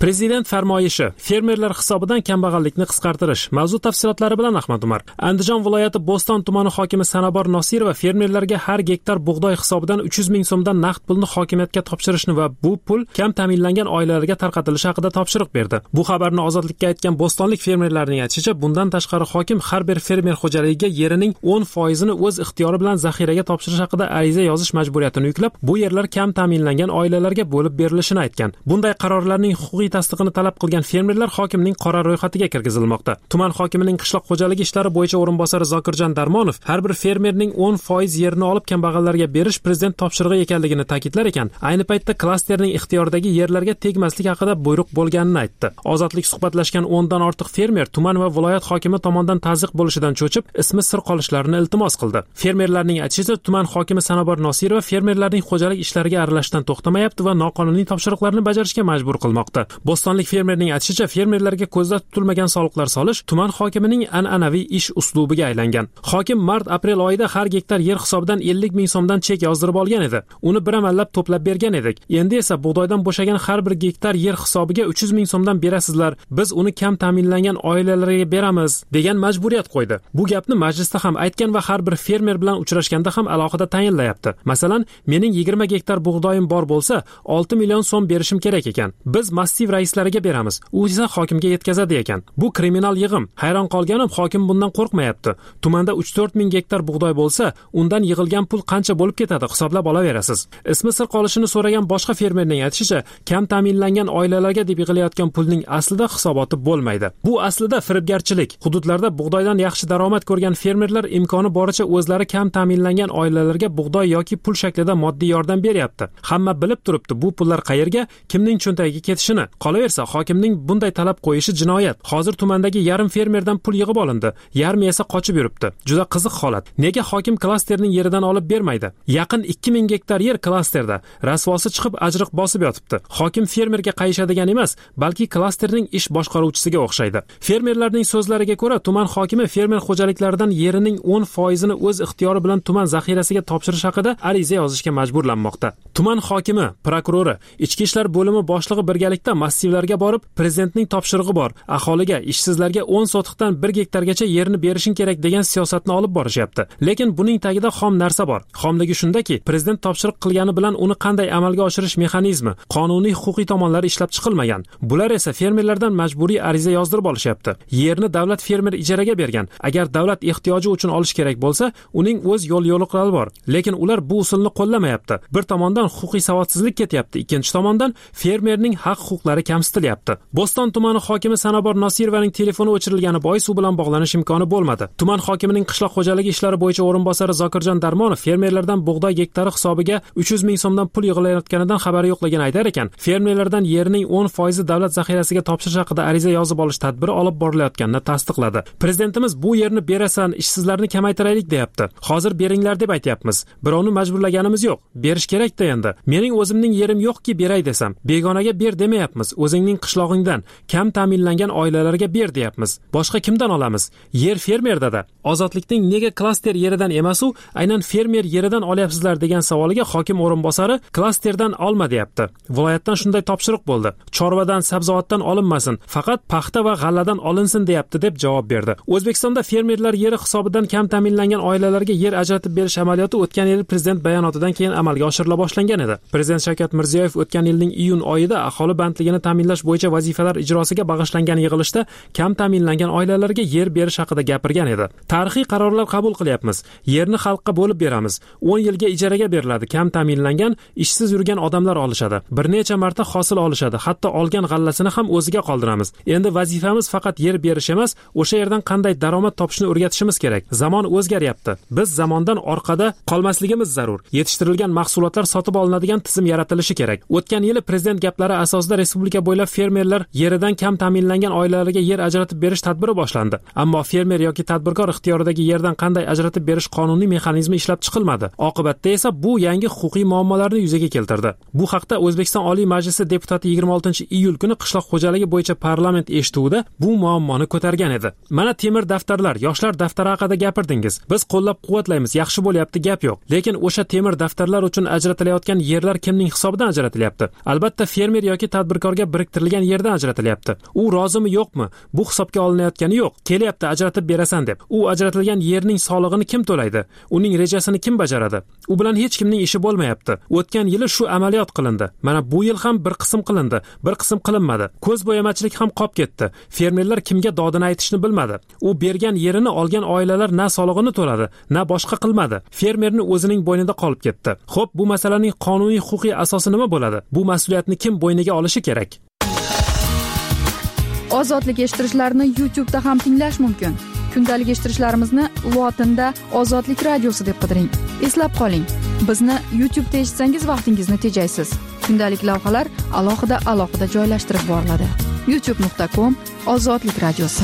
C: Prezident farmoyishi: fermerlar hisobidan kambag'allikni qisqartirish. Mavzu tafsilotlari bilan Ahmad Umar. Andijon viloyati Bo'ston tumani hokimi Sanobor Nosirova fermerlarga har gektar bug'doy hisobidan uch yuz ming so'mdan naqd pulni hokimiyatga topshirishni va bu pul kam ta'minlangan oilalarga tarqatilishi haqida topshiriq berdi. Bu xabarni Ozodlikka aytgan bo'stonlik fermerlarning aytishicha, bundan tashqari hokim har bir fermer xo'jaligiga yerining o'n foizini o'z ixtiyori bilan zaxiraga topshirish haqida ariza yozish majburiyatini yuklab, bu yerlar kam ta'minlangan oilalarga bo'lib berilishini aytgan. Bunday qarorlarning huquqiy tasdiqini talab qilgan fermerlar hokimning qora ro'yxatiga kirgizilmoqda. Tuman hokimining qishloq xo'jaligi ishlari bo'yicha o'rinbosari Zokirjon Darmonov har bir fermerning o'n foiz yerini olib kambag'allarga berish prezident topshirig'i ekanligini ta'kidlar ekan, ayni paytda klasterning ixtiyoridagi yerlarga tegmaslik haqida buyruq bo'lganini aytdi. Ozodlik suhbatlashgan o'ndan ortiq fermer tuman va viloyat hokimi tomonidan tazyiq bo'lishidan cho'chib, ismi sir qolishlarini iltimos qildi. Fermerlarning aytishicha, tuman hokimi Sanobor Nosirova fermerlarning xo'jalik ishlariga aralashishdan to'xtamayapti va noqonuniy topshiriqlarni bajarishga majbur qilmoqda. Bo'stonlik fermerning aytishicha, fermerlarga ko'zda tutilmagan soliqlar solish tuman hokimining an'anaviy ish uslubiga aylangan. Hokim mart-aprel oyida har gektar yer hisobidan ellik ming so'mdan chek yozdirib olgan edi. Uni bir amallab to'plab bergan edik. Endi esa bug'doydan bo'shagan har bir gektar yer hisobiga uch yuz ming so'mdan berasizlar. Biz uni kam ta'minlangan oilalarga beramiz degan majburiyat qo'ydi. Bu gapni majlisda ham aytgan va har bir fermer bilan uchrashganda ham alohida tayinlayapti. Masalan, mening yigirma gektar bug'doyim bor bo'lsa, olti million so'm berishim kerak ekan. Biz massiv raislariga beramiz. U esa hokimga yetkazadi ekan. Bu kriminal yig'im. Hayron qolganim, hokim bundan qo'rqmayapti. Tumanda uch to'rt ming gektar bug'doy bo'lsa, undan yig'ilgan pul qancha bo'lib ketadi, hisoblab olaverasiz. Ismi sir qolishini so'ragan boshqa fermerning aytishicha, kam ta'minlangan oilalarga deb yig'ilayotgan pulning aslida hisoboti bo'lmaydi. Bu aslida firibgarchilik. Hududlarda bug'doydan yaxshi daromad ko'rgan fermerlar imkoni boricha o'zlari kam ta'minlangan oilalarga bug'doy yoki pul shaklida moddiy yordam beryapti. Hamma bilib turibdi, bu pullar qayerga, kimning cho'ntagiga ketishini. Qolaversa, hokimning bunday talab qo'yishi jinoyat. Hozir tumandagi yarim fermerdan pul yig'ib olindi, yarmi esa qochib yuribdi. Juda qiziq holat. Nega hokim klasterning yeridan olib bermaydi? Yaqin ikki ming gektar yer klasterda. Rasvosi chiqib ajriq bosib yotibdi. Hokim fermerga qayishadigan emas, balki klasterning ish boshqaruvchisiga o'xshaydi. Fermerlarning so'zlariga ko'ra, tuman hokimi fermer xo'jaliklaridan yerining o'n foizini o'z ixtiyori bilan tuman zaxirasiga topshirish haqida ariza yozishga majburlanmoqda. Tuman hokimi, prokurori, ichki ishlar bo'limi boshlig'i birgalikda massivlarga borib, prezidentning topshirig'i bor, aholiga, ishsizlarga o'n sotiqdan bir gektargacha yerni berishing kerak degan siyosatni olib borishyapti. Lekin buning tagida xom narsa bor. Xomligi shundaki, prezident topshiriq qilgani bilan uni qanday amalga oshirish mexanizmi, qonuniy huquqiy tomonlari ishlab chiqilmagan. Bular esa fermerlardan majburiy ariza yozdirib olishyapti. Yerni davlat fermer ijaraga bergan. Agar davlat ehtiyoji uchun olish kerak bo'lsa, uning o'z yo'l yo'riqlari bor. Lekin ular bu usulni qo'llamayapti. Bir tomondan huquqiy savodsizlik ketyapti, ikkinchi tomondan fermerning haq-huquqlari kamsitilyapti. Bo'ston tumani hokimi Sanobor Nosirovaning telefoni o'chirilgani bois u bilan bog'lanish imkoni bo'lmadi. Tuman hokimining qishloq xo'jaligi ishlari bo'yicha o'rinbosari Zokirjon Darmonov fermerlardan bug'doy gektari hisobiga uch yuz ming so'mdan pul yig'ilayotganidan xabari yo'qligini aytar ekan, fermerlardan yerning o'n foizi davlat zaxirasiga topshirish haqida ariza yozib olish tadbiri olib borilayotganini tasdiqladi. Prezidentimiz bu yerni berasan, ishsizlarni kamaytiraylik deyapti. Hozir beringlar deb aytyapmiz. Birovni majburlaganimiz yo'q. Berish kerak-da endi. Mening o'zimning yerim yo'qki beray desam, begonaga ber demayapmiz. O'zingning qishlog'ingdan kam ta'minlangan oilalarga ber deyapmiz. Boshqa kimdan olamiz? Yer fermerda-da. Ozodlikning nega klaster yeridan emas u, aynan fermer yeridan olyapsizlar degan savoliga hokim o'rinbosari klasterdan olma deyapti. Viloyatdan shunday topshiriq bo'ldi. Chorvadan, sabzavotdan olinmasin, faqat paxta va g'alladan olinsin deyapti deb javob berdi. O'zbekistonda fermerlar yeri hisobidan kam ta'minlangan oilalarga yer ajratib berish amaliyoti o'tgan yil prezident bayonotidan keyin amalga oshirila boshlangan edi. Prezident Shavkat Mirziyoyev o'tgan yilning iyun oyida aholi bandligini ta'minlash bo'yicha vazifalar ijrosiga bag'ishlangan yig'ilishda kam ta'minlangan oilalarga yer berish haqida gapirgan edi. Tarixiy qarorlar qabul qilyapmiz. Yerni xalqqa bo'lib beramiz. o'n yilga ijaraga beriladi. Kam ta'minlangan, ishsiz yurgan odamlar olishadi. Bir necha marta hosil olishadi. Hatto olgan g'allasini ham o'ziga qoldiramiz. Endi vazifamiz faqat yer berish emas, o'sha yerdan qanday daromad topishni o'rgatishimiz kerak. Zamon o'zgaryapti. Biz zamondan orqada qolmasligimiz zarur. Yetishtirilgan mahsulotlar sotib olinadigan tizim yaratilishi kerak. O'tgan yili prezident gaplari asosida respublika bo'ylab fermerlar yeridan kam ta'minlangan oilalarga yer ajratib berish tadbiri boshlandi. Ammo fermer yoki tadbirkor ixtiyoridagi yerdan qanday ajratib berish qonuniy mexanizmi ishlab chiqilmadi. Oqibatda esa bu yangi huquqiy muammolarni yuzaga keltirdi. Bu haqda O'zbekiston Oliy Majlisi deputati yigirma oltinchi iyul kuni qishloq xo'jaligi bo'yicha parlament eshituvida bu muammoni ko'targan edi. Mana temir daftarlar, yoshlar daftari haqida gapirdingiz. Biz qo'llab-quvvatlaymiz, yaxshi bo'lyapti, gap yo'q. Lekin o'sha temir daftarlar uchun ajratilayotgan yerlar kimning hisobidan ajratilyapti? Albatta fermer yoki tadbirkor qatorga biriktirilgan yerdan ajratilyapti. U rozimi yo'qmi? Bu hisobga olinayotgani yo'q. Kelyapti, ajratib berasan deb. U ajratilgan yerning solig'ini kim to'laydi? Uning rejasini kim bajaradi? U bilan hech kimning ishi bo'lmayapti. O'tgan yili shu amaliyot qilindi. Mana bu yil ham bir qism qilindi, bir qism qilinmadi. Ko'zbo'yamachilik ham qolib ketdi. Fermerlar kimga dodini aytishni bilmadi. U bergan yerini olgan oilalar na solig'ini to'ladi, na boshqa qilmadi. Fermerning o'zining bo'ynida qolib ketdi. Xo'p, bu masalaning qonuniy huquqiy asosi nima bo'ladi? Bu mas'uliyatni kim bo'yniga olishi kerak?
G: Ozodlik eshittirishlarni YouTube'da ham tinglash mumkin. Kundalik eshittirishlarimizni lotinda Ozodlik radiosi deb qidiring. Eslab qoling, bizni YouTube'da eshitsangiz vaqtingizni tejaysiz. Kundalik lavhalar alohida alohida joylashtirib boriladi. youtube nuqta com Ozodlik radiosi.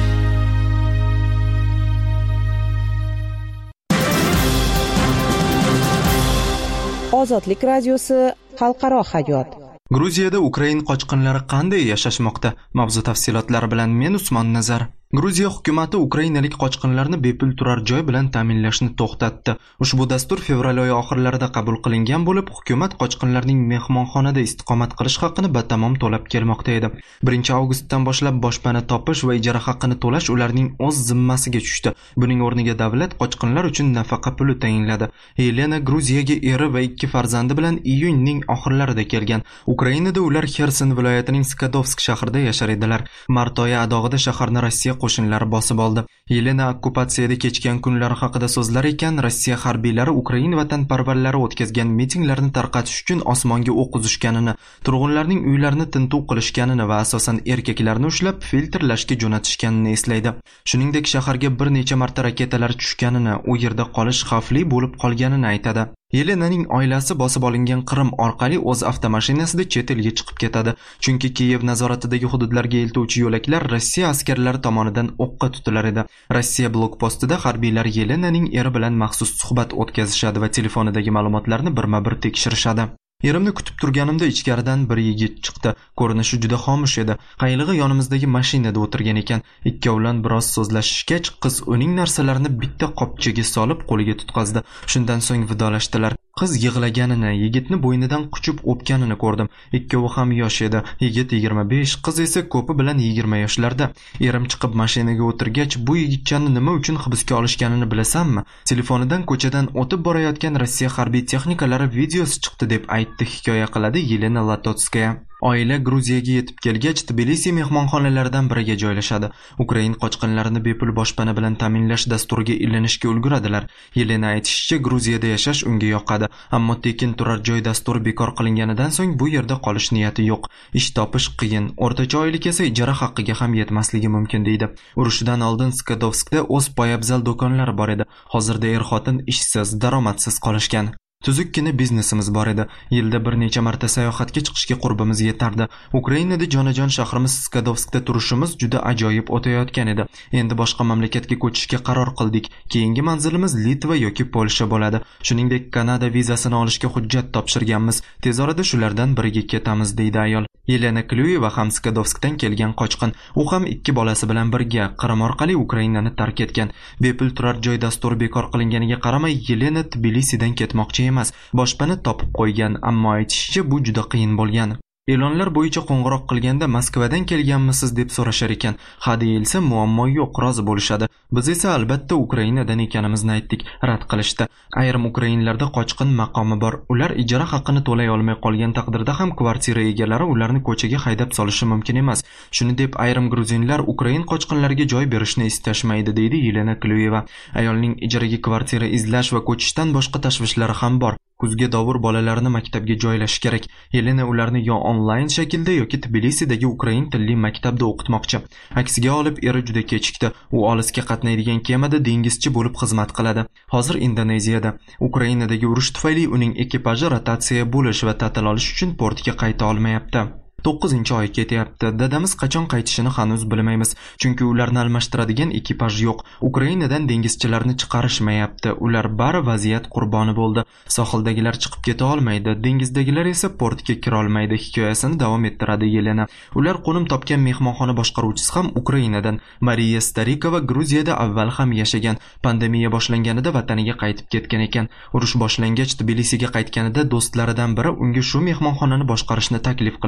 B: Ozodlik radiosi xalqaro hayot.
A: Gruziyada Ukrain qochqinlari qanday yashashmoqda? Mavzu tafsilotlari bilan men Usmon Nazar. Gruziya hukumati ukrainalik qochqinlarni bepul turar joy bilan ta'minlashni to'xtatdi. Ushbu dastur fevral oyi oxirlarida qabul qilingan bo'lib, hukumat qochqinlarning mehmonxonada istiqomat qilish haqqini batamom to'lab kelmoqda edi. birinchi avgustdan boshlab boshpana topish va ijara haqqini to'lash ularning o'z zimmasiga tushdi. Buning o'rniga davlat qochqinlar uchun nafaqa puli tayinladi. Yelena Gruziyaga eri va ikki farzandi bilan iyunning oxirlarida kelgan. Ukrainada ular Xerson viloyatining Skadovsk shahrida yashar edilar. Mart oyi adog'ida shaharni Rossiya qo'shinlari bosib oldi. Yelena okkupatsiyada kechgan kunlari haqida so'zlar ekan, Rossiya harbiylari Ukrain vatanparvarlari o'tkazgan mitinglarni tarqatish uchun osmonga o'q uzishganini, turg'unlarning uylarini tintuv qilishganini va asosan erkaklarni ushlab filtrlashga jo'natishganini eslaydi. Shuningdek, shaharga bir necha marta raketalar tushganini, u yerda qolish xavfli bo'lib qolganini aytadi. Yelenaning oilasi bosib olingan Qrim orqali o'z avtomashinasida chet elga chiqib ketadi, chunki Kiyev nazoratidagi hududlarga eltuvchi yo'laklar Rossiya askarlari tomonidan o'qqa tutilar edi. Rossiya blokpostida harbiylar Yelenaning eri bilan maxsus suhbat o'tkazishadi va telefonidagi ma'lumotlarni birma-bir tekshirishadi. Yerimni kutib turganimda ichkaridan bir yigit chiqdi. Ko'rinishi juda xomush edi. Qaylig'i yonimizdagi mashinada o'tirgan ekan. Ikkovlan biroz so'zlashishgach, qiz uning narsalarini bitta qopchaga solib qo'liga tutqazdi. Shundan so'ng vidolashdilar. Qiz yig'laganini, yigitni bo'ynidan quchib o'pganini ko'rdim. Ikkovi ham yosh edi. Yigit yigirma besh, qiz esa ko'pi bilan yigirma yoshlarda. Erim chiqib mashinaga o'tirgach, bu yigitchani nima uchun hibsga olishganini bilasanmi? Telefonidan ko'chadan o'tib borayotgan Rossiya harbiy texnikalari videosi chiqdi deb aytdi, hikoya qiladi Yelena Latotskaya. Oila Gruziyaga yetib kelgach, Tbilisi mehmonxonalaridan biriga joylashadi. Ukrain qochqinlarini bepul boshpana bilan ta'minlash dasturiga ilinishga ulguradilar. Yelena aytishicha, Gruziyada yashash unga yoqadi, ammo tekin turar joy dasturi bekor qilinganidan so'ng bu yerda qolish niyati yo'q. Ish topish qiyin. O'rtacha oylik esa ijara haqqiga ham yetmasligi mumkin deydi. Urushdan oldin Skadovskda o'z poyabzal do'konlari bor edi. Hozirda er-xotin ishsiz, daromadsiz qolishgan. Tuzukkina biznesimiz bor edi. Yilda bir necha marta sayohatga chiqishga qurbimiz yetardi. Ukrainada jonajon shahrimiz Skadovskda turishimiz juda ajoyib o'tayotgan edi. Endi boshqa mamlakatga ko'chishga qaror qildik. Keyingi manzilimiz Litva yoki Polsha bo'ladi. Shuningdek, Kanada vizasini olishga hujjat topshirganmiz. Tez orada shulardan biriga ketamiz, deydi ayol. Yelena Klyuyeva ham Skadovskdan kelgan qochqin. U ham ikki bolasi bilan birga Qrim orqali Ukrainani tark etgan. Bepul turar joy dasturi bekor qilinganiga qaramay, Yelena Tbilisidan ketmoqchi emas, boshpana topib qo'ygan, ammo aytishicha bu juda qiyin bo'lgan. E'lonlar bo'yicha qo'ng'iroq qilganda Moskvadan kelganmisiz deb so'rashar ekan. Ha deyilsa, muammo yo'q, rozi bo'lishadi. Biz esa albatta Ukrainadan ekanimizni aytdik, rad qilishdi. Ayrim ukrainlarda qochqin maqomi bor. Ular ijara haqqini to'lay olmay qolgan taqdirda ham kvartira egalari ularni ko'chaga haydab solishi mumkin emas. Shuni deb ayrim gruzinlar Ukrain qochqinlariga joy berishni istashmaydi, deydi Yelena Klyuyeva. Ayolning ijaraga kvartira izlash va ko'chishdan boshqa tashvishlari ham bor. Kuzga dovur bolalarini maktabga joylash kerak. Yelena ularni yo onlayn shaklda yoki Tbilisidagi ukrain tilli maktabda o'qitmoqchi. Aksiga olib, eri juda kechikdi. U olisga qatnaydigan kemada dengizchi bo'lib xizmat qiladi. Hozir Indoneziyada. Ukrainadagi urush tufayli uning ekipaji rotatsiya bo'lish va ta'til olish uchun portga qayta olmayapti. to'qqizinchi oy ketyapti. Dadamiz qachon qaytishini hanuz bilmaymiz, chunki ularni almashtiradigan ekipaj yo'q. Ukrainadan dengizchilarni chiqarishmayapti. Ular bari vaziyat qurboni bo'ldi. Sohildagilar chiqib keta olmaydi, dengizdagilar esa portga kira olmaydi, hikoyasini davom ettiradi Yelena. Ular qo'nim topgan mehmonxona boshqaruvchisi ham Ukrainadan. Mariya Starikova Gruziyada avval ham yashagan. Pandemiya boshlanganida vataniga qaytib ketgan ekan. Urush boshlangach Tbilisiga qaytganida do'stlaridan biri unga shu mehmonxonani boshqarishni taklif qilibdi.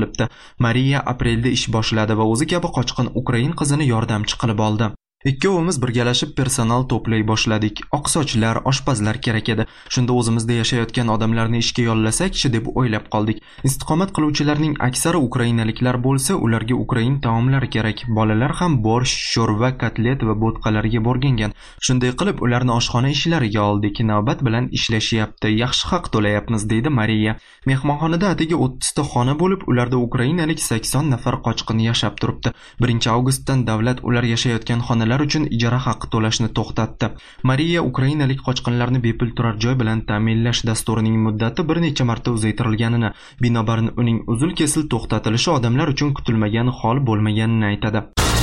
A: Mariya aprelda ish boshladi va o'zi kabi qochqin ukrain qizini yordamchi qilib oldi. Ikkovimiz birgalashib personal to'play boshladik. Oqsochlar, oshpazlar kerak edi. Shunda o'zimizda yashayotgan odamlarni ishga yollasak-chi deb o'ylab qoldik. Istiqomat qiluvchilarning aksari ukrainaliklar bo'lsa, ularga ukrain taomlari kerak. Bolalar ham borsh, sho'rva, kotlet va bo'tqalarga borgangan. Shunday qilib ularni oshxona ishlariga oldik. Navbat bilan ishlashyapti. Yaxshi haq to'layapmiz, deydi Mariya. Mehmonxonada atigi o'ttiz ta xona bo'lib, ularda ukrainalik sakson nafar qochqin yashab turibdi. birinchi avgustdan davlat ular yashayotgan xonalar uchun ijara haqqi to'lashni to'xtatdi. Mariya ukrainalik qochqinlarni bepul turar joy bilan ta'minlash dasturining muddati bir necha marta uzaytirilganini, binobarin uning uzil-kesil to'xtatilishi odamlar uchun kutilmagan hol bo'lmaganini aytadi.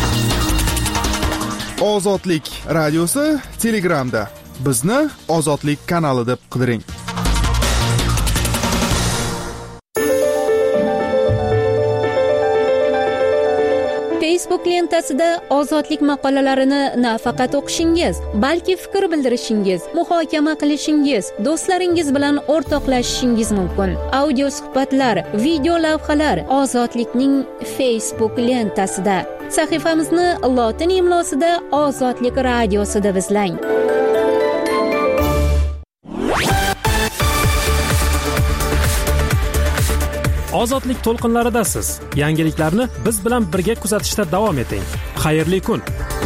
E: Ozodlik radiosi Telegramda. Bizni Ozodlik kanali deb qidiring.
D: Facebook lentasida ozodlik maqolalarini nafaqat o'qishingiz, balki fikr bildirishingiz, muhokama qilishingiz, do'stlaringiz bilan o'rtoqlashishingiz mumkin. Audio suhbatlar, video lavhalar Ozodlikning Facebook lentasida. Sahifamizni lotin imlosida Ozodlik radiosi deb izlang.
C: Ozodlik to'lqinlaridasiz. Yangiliklarni biz bilan birga kuzatishda davom eting. Xayrli kun.